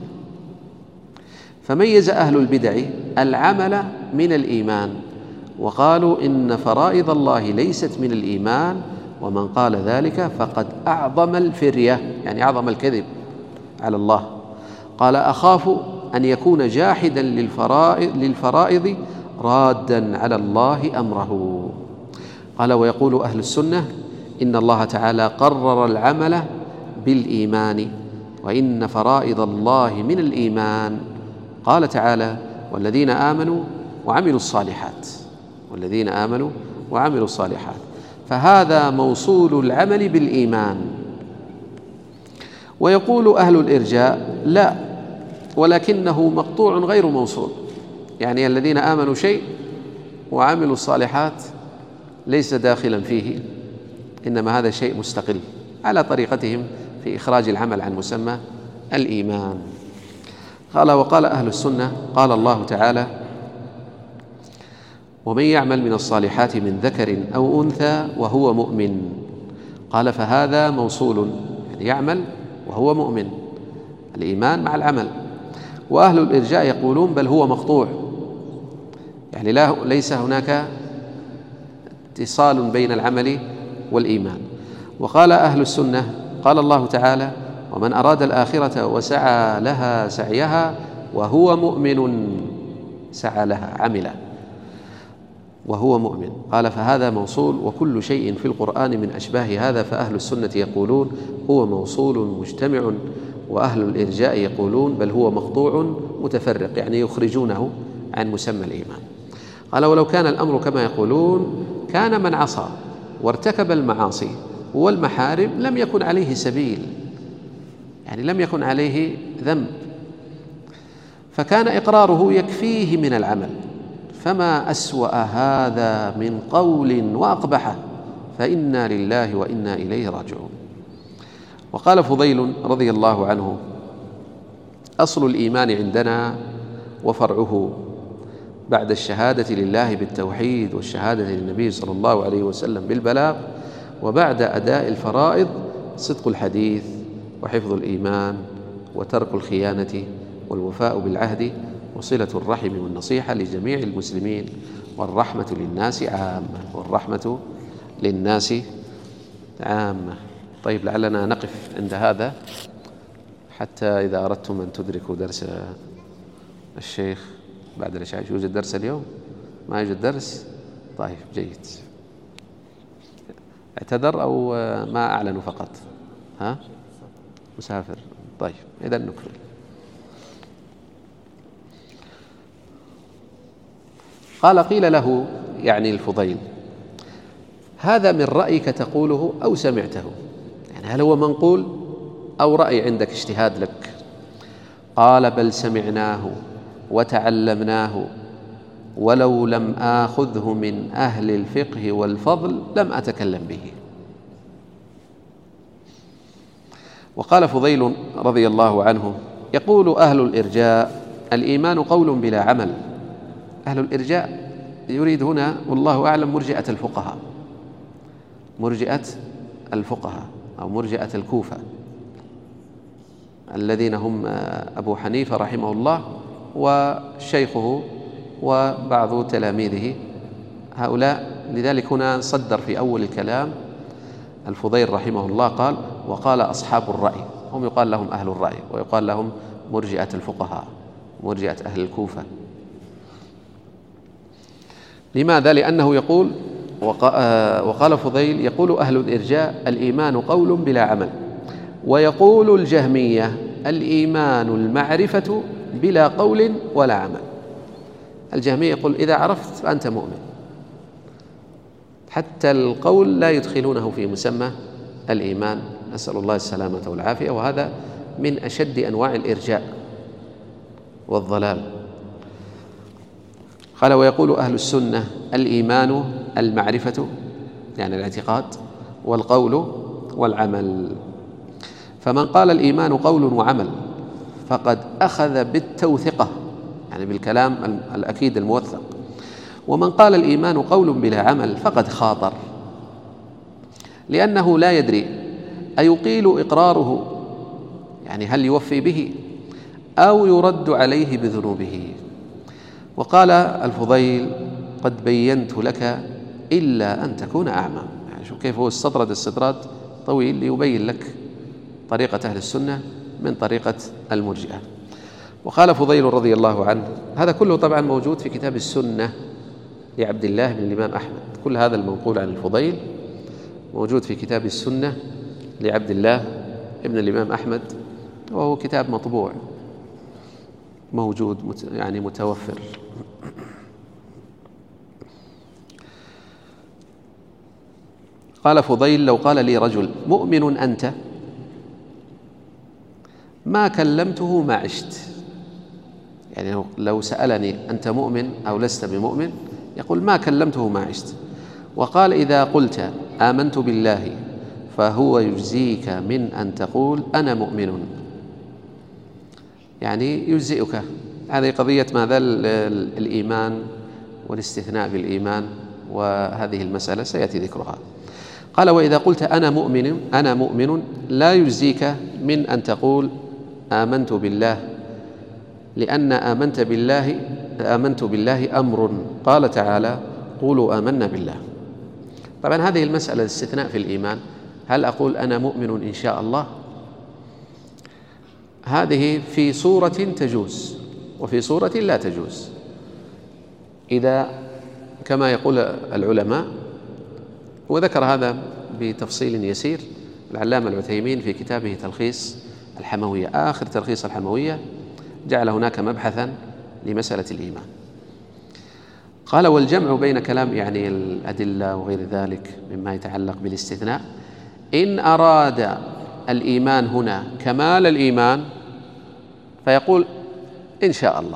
فميز أهل البدع العمل من الإيمان وقالوا إن فرائض الله ليست من الإيمان، ومن قال ذلك فقد أعظم الفرية، يعني أعظم الكذب على الله. قال: أخاف أن يكون جاحدا للفرائض, للفرائض رادا على الله أمره. قال: ويقول أهل السنة إن الله تعالى قرر العمل بالإيمان، وإن فرائض الله من الإيمان. قال تعالى: والذين آمنوا وعملوا الصالحات والذين آمنوا وعملوا الصالحات، فهذا موصول العمل بالإيمان. ويقول أهل الإرجاء لا، ولكنه مقطوع غير موصول، يعني الذين آمنوا شيء وعملوا الصالحات ليس داخلا فيه، إنما هذا شيء مستقل على طريقتهم في إخراج العمل عن مسمى الإيمان. قال وقال أهل السنة قال الله تعالى: ومن يعمل من الصالحات من ذكر أو أنثى وهو مؤمن. قال فهذا موصول، يعني يعمل وهو مؤمن، الإيمان مع العمل. وأهل الإرجاء يقولون بل هو مقطوع، يعني لا ليس هناك اتصال بين العمل والإيمان. وقال أهل السنة قال الله تعالى: ومن أراد الآخرة وسعى لها سعيها وهو مؤمن، سعى لها عمل وهو مؤمن. قال فهذا موصول، وكل شيء في القرآن من أشباه هذا فأهل السنة يقولون هو موصول مجتمع، وأهل الإرجاء يقولون بل هو مقطوع متفرق، يعني يخرجونه عن مسمى الإيمان. قال ولو كان الأمر كما يقولون كان من عصى وارتكب المعاصي والمحارم لم يكن عليه سبيل، يعني لم يكن عليه ذنب، فكان إقراره يكفيه من العمل، فما أسوأ هذا من قول وأقبحه، فإنا لله وإنا إليه راجعون. وقال فضيل رضي الله عنه: أصل الإيمان عندنا وفرعه بعد الشهادة لله بالتوحيد والشهادة للنبي صلى الله عليه وسلم بالبلاغ، وبعد أداء الفرائض صدق الحديث وحفظ الإيمان وترك الخيانة والوفاء بالعهد وصلة الرحم والنصيحة لجميع المسلمين والرحمة للناس عامة والرحمة للناس عامة. طيب لعلنا نقف عند هذا حتى إذا أردتم أن تدركوا درس الشيخ بعد العشاء. يوجد درس اليوم؟ ما يوجد درس؟ طيب جيد. اعتذر أو ما أعلنوا فقط؟ ها؟ مسافر. طيب إذا نكمل. قال قيل له يعني الفضيل: هذا من رأيك تقوله أو سمعته؟ يعني هل هو منقول أو رأي عندك اجتهاد لك؟ قال بل سمعناه وتعلمناه، ولو لم آخذه من أهل الفقه والفضل لم أتكلم به. وقال فضيل رضي الله عنه: يقول أهل الإرجاء الإيمان قول بلا عمل. أهل الإرجاء يريد هنا والله أعلم مرجئة الفقهاء، مرجئة الفقهاء أو مرجئة الكوفة الذين هم أبو حنيفة رحمه الله وشيخه وبعض تلاميذه هؤلاء. لذلك هنا صدر في أول الكلام الفضيل رحمه الله قال: وقال أصحاب الرأي، هم يقال لهم أهل الرأي ويقال لهم مرجئة الفقهاء، مرجئة أهل الكوفة. لماذا؟ لأنه يقول وقال فضيل: يقول أهل الإرجاء الإيمان قول بلا عمل، ويقول الجهمية الإيمان المعرفة بلا قول ولا عمل. الجهمية يقول إذا عرفت فأنت مؤمن، حتى القول لا يدخلونه في مسمى الإيمان، نسأل الله السلامة والعافية. وهذا من أشد أنواع الإرجاء والضلال. قال ويقول أهل السنة الإيمان المعرفة يعني الاعتقاد، والقول والعمل. فمن قال الإيمان قول وعمل فقد أخذ بالتوثقة، يعني بالكلام الأكيد الموثق. ومن قال الإيمان قول بلا عمل فقد خاطر، لأنه لا يدري أيقيل إقراره، يعني هل يوفي به أو يرد عليه بذنوبه. وقال الفضيل: قد بينت لك إلا أن تكون أعمى. يعني شوف كيف هو استطرد استطراد طويل ليبين لك طريقة أهل السنة من طريقة المرجئة. وقال فضيل رضي الله عنه، هذا كله طبعا موجود في كتاب السنة لعبد الله بن الإمام أحمد، كل هذا المنقول عن الفضيل موجود في كتاب السنة لعبد الله بن الإمام أحمد، وهو كتاب مطبوع موجود يعني متوفر. قال فضيل: لو قال لي رجل: مؤمن أنت؟ ما كلمته ما عشت. يعني لو سألني: أنت مؤمن أو لست بمؤمن؟ يقول: ما كلمته ما عشت. وقال: إذا قلت آمنت بالله فهو يجزيك من أن تقول أنا مؤمن، يعني يجزئك. هذه قضية ماذا؟ الإيمان والاستثناء بالإيمان، وهذه المسألة سيأتي ذكرها. قال: وإذا قلت أنا مؤمن أنا مؤمن لا يجزيك من أن تقول آمنت بالله، لأن آمنت بالله آمنت بالله أمر، قال تعالى: قولوا آمنا بالله. طبعا هذه المسألة الاستثناء في الإيمان، هل أقول أنا مؤمن إن شاء الله؟ هذه في صورة تجوز وفي صورة لا تجوز. إذا كما يقول العلماء، وذكر هذا بتفصيل يسير العلامة العثيمين في كتابه تلخيص الحموية، آخر تلخيص الحموية، جعل هناك مبحثا لمسألة الإيمان. قال: والجمع بين كلام يعني الأدلة وغير ذلك مما يتعلق بالاستثناء، إن أراد الإيمان هنا كمال الإيمان فيقول إن شاء الله،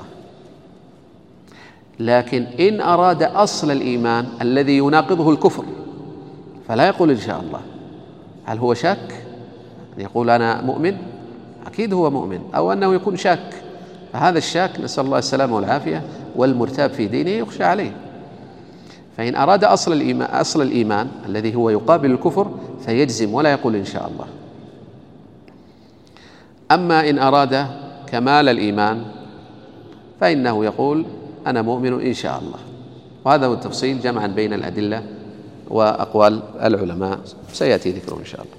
لكن إن أراد أصل الإيمان الذي يناقضه الكفر فلا يقول إن شاء الله. هل هو شاك؟ يقول أنا مؤمن؟ أكيد هو مؤمن، أو أنه يكون شاك، فهذا الشاك نسأل الله السلامة والعافية، والمرتاب في دينه يخشى عليه. فإن أراد أصل الإيمان, أصل الإيمان الذي هو يقابل الكفر فيجزم ولا يقول إن شاء الله. أما إن أراد كمال الإيمان فإنه يقول أنا مؤمن إن شاء الله. وهذا هو التفصيل جمعا بين الأدلة وأقوال العلماء، سيأتي ذكره إن شاء الله.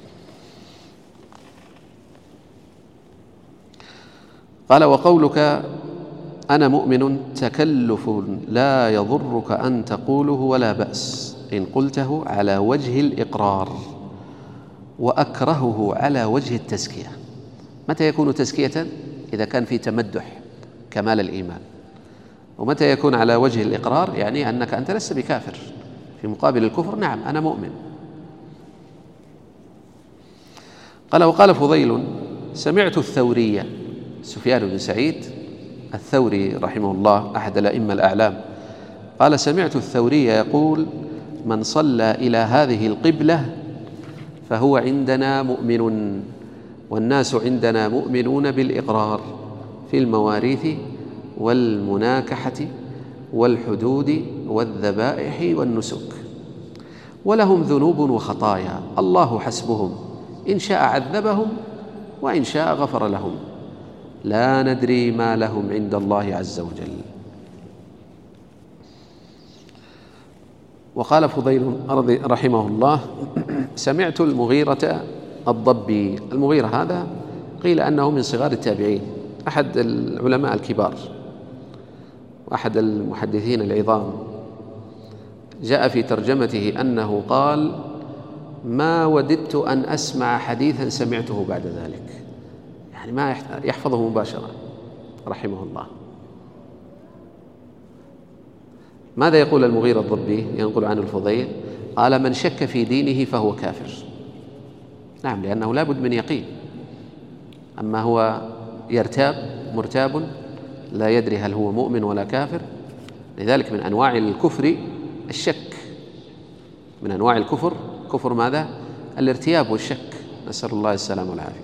قال: وقولك أنا مؤمن تكلف لا يضرك أن تقوله ولا بأس إن قلته على وجه الإقرار، وأكرهه على وجه التزكية. متى يكون تزكية؟ إذا كان في تمدح كمال الإيمان. ومتى يكون على وجه الإقرار؟ يعني أنك أنت لست بكافر، في مقابل الكفر نعم أنا مؤمن. قال: وقال فضيل: سمعت الثورية، سفيان بن سعيد الثوري رحمه الله أحد الأئمة الأعلام، قال: سمعت الثوري يقول: من صلى إلى هذه القبلة فهو عندنا مؤمن، والناس عندنا مؤمنون بالإقرار في المواريث والمناكحة والحدود والذبائح والنسك، ولهم ذنوب وخطايا، الله حسبهم، إن شاء عذبهم وإن شاء غفر لهم، لا ندري ما لهم عند الله عز وجل. وقال فضيل رحمه الله: سمعت المغيرة الضبي. المغيرة هذا قيل أنه من صغار التابعين، أحد العلماء الكبار وأحد المحدثين العظام. جاء في ترجمته أنه قال: ما وددت أن أسمع حديثا سمعته بعد ذلك، يعني ما يحفظه مباشرة رحمه الله. ماذا يقول المغيرة الضبي ينقل عن الفضيل؟ قال: من شك في دينه فهو كافر. نعم، لأنه لا بد من يقين. أما هو يرتاب، مرتاب لا يدري هل هو مؤمن ولا كافر. لذلك من أنواع الكفر الشك، من أنواع الكفر كفر ماذا؟ الارتياب والشك، نسأل الله السلامة والعافية.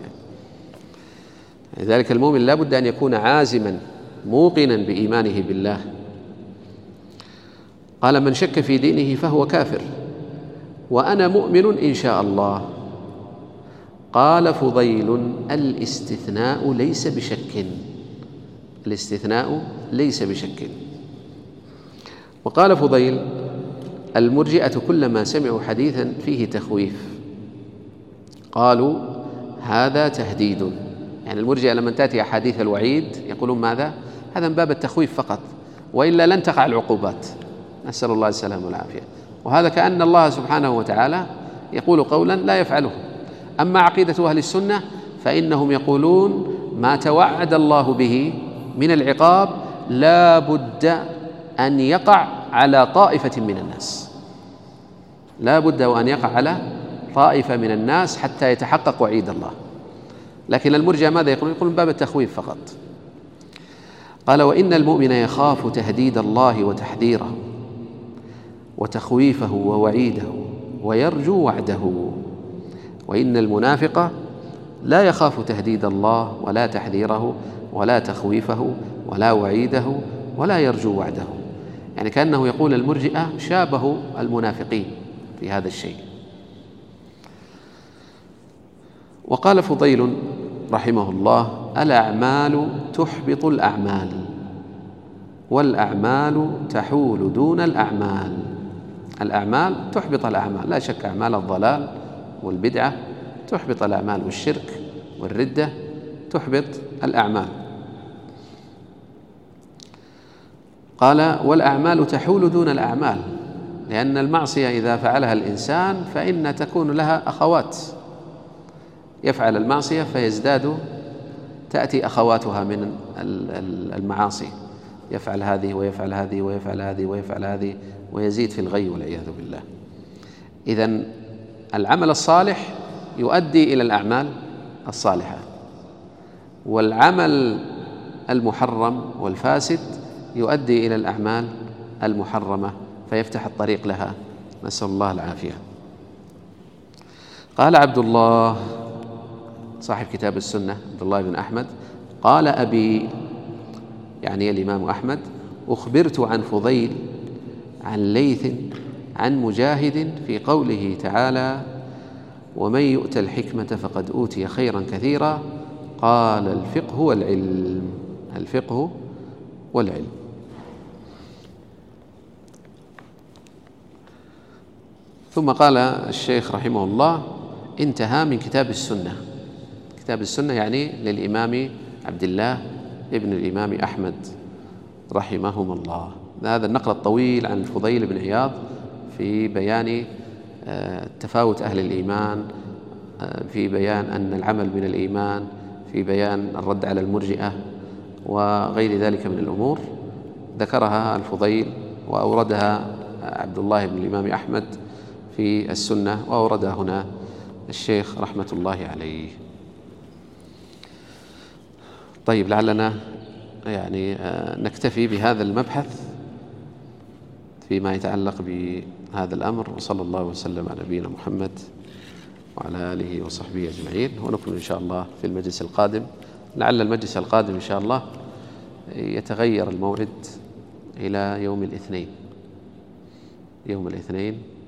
لذلك المؤمن لا بد أن يكون عازما موقنا بإيمانه بالله. قال: من شك في دينه فهو كافر، وأنا مؤمن إن شاء الله. قال فضيل: الاستثناء ليس بشك، الاستثناء ليس بشك. وقال فضيل: المرجئة كلما سمعوا حديثا فيه تخويف قالوا هذا تهديد. يعني المرجئة لما تأتي أحاديث الوعيد يقولون ماذا؟ هذا من باب التخويف فقط، وإلا لن تقع العقوبات، نسأل الله السلامة والعافية. وهذا كأن الله سبحانه وتعالى يقول قولا لا يفعله. أما عقيدة أهل السنة فإنهم يقولون ما توعد الله به من العقاب لا بد أن يقع على طائفة من الناس، لا بد وأن يقع على طائفة من الناس حتى يتحقق وعيد الله. لكن المرجئة ماذا يقولون؟ يقولون باب التخويف فقط. قال: وإن المؤمن يخاف تهديد الله وتحذيره وتخويفه ووعيده ويرجو وعده، وإن المنافق لا يخاف تهديد الله ولا تحذيره ولا تخويفه ولا وعيده ولا يرجو وعده. يعني كأنه يقول المرجئة شابهوا المنافقين في هذا الشيء. وقال فضيل رحمه الله: الأعمال تحبط الأعمال والأعمال تحول دون الأعمال. الأعمال تحبط الأعمال، لا شك أعمال الضلال والبدعة تحبط الأعمال، والشرك والردة تحبط الأعمال. قال: والأعمال تحول دون الأعمال، لأن المعصية إذا فعلها الإنسان فإن تكون لها أخوات، يفعل المعصية فيزداد، تأتي أخواتها من المعاصي، يفعل هذه ويفعل هذه ويفعل هذه ويفعل هذه ويزيد في الغي والعياذ بالله. إذن العمل الصالح يؤدي إلى الأعمال الصالحة، والعمل المحرم والفاسد يؤدي إلى الأعمال المحرمة فيفتح الطريق لها، نسأل الله العافية. قال عبد الله صاحب كتاب السنة عبد الله بن أحمد: قال أبي، يعني الإمام أحمد، أخبرت عن فضيل عن ليث عن مجاهد في قوله تعالى: ومن يؤت الحكمة فقد أوتي خيرا كثيرا. قال: الفقه والعلم. الفقه والعلم. ثم قال الشيخ رحمه الله: انتهى من كتاب السنة. كتاب السنة يعني للإمام عبد الله ابن الإمام أحمد رحمهم الله. هذا النقل الطويل عن الفضيل بن عياض في بيان تفاوت أهل الإيمان، في بيان أن العمل من الإيمان، في بيان الرد على المرجئة وغير ذلك من الأمور، ذكرها الفضيل وأوردها عبد الله بن الإمام أحمد في السنة، وأوردها هنا الشيخ رحمة الله عليه. طيب، لعلنا يعني نكتفي بهذا المبحث فيما يتعلق بهذا الأمر، وصلى الله وسلم على نبينا محمد وعلى آله وصحبه أجمعين، ونكمل إن شاء الله في المجلس القادم. لعل المجلس القادم إن شاء الله يتغير الموعد إلى يوم الاثنين، يوم الاثنين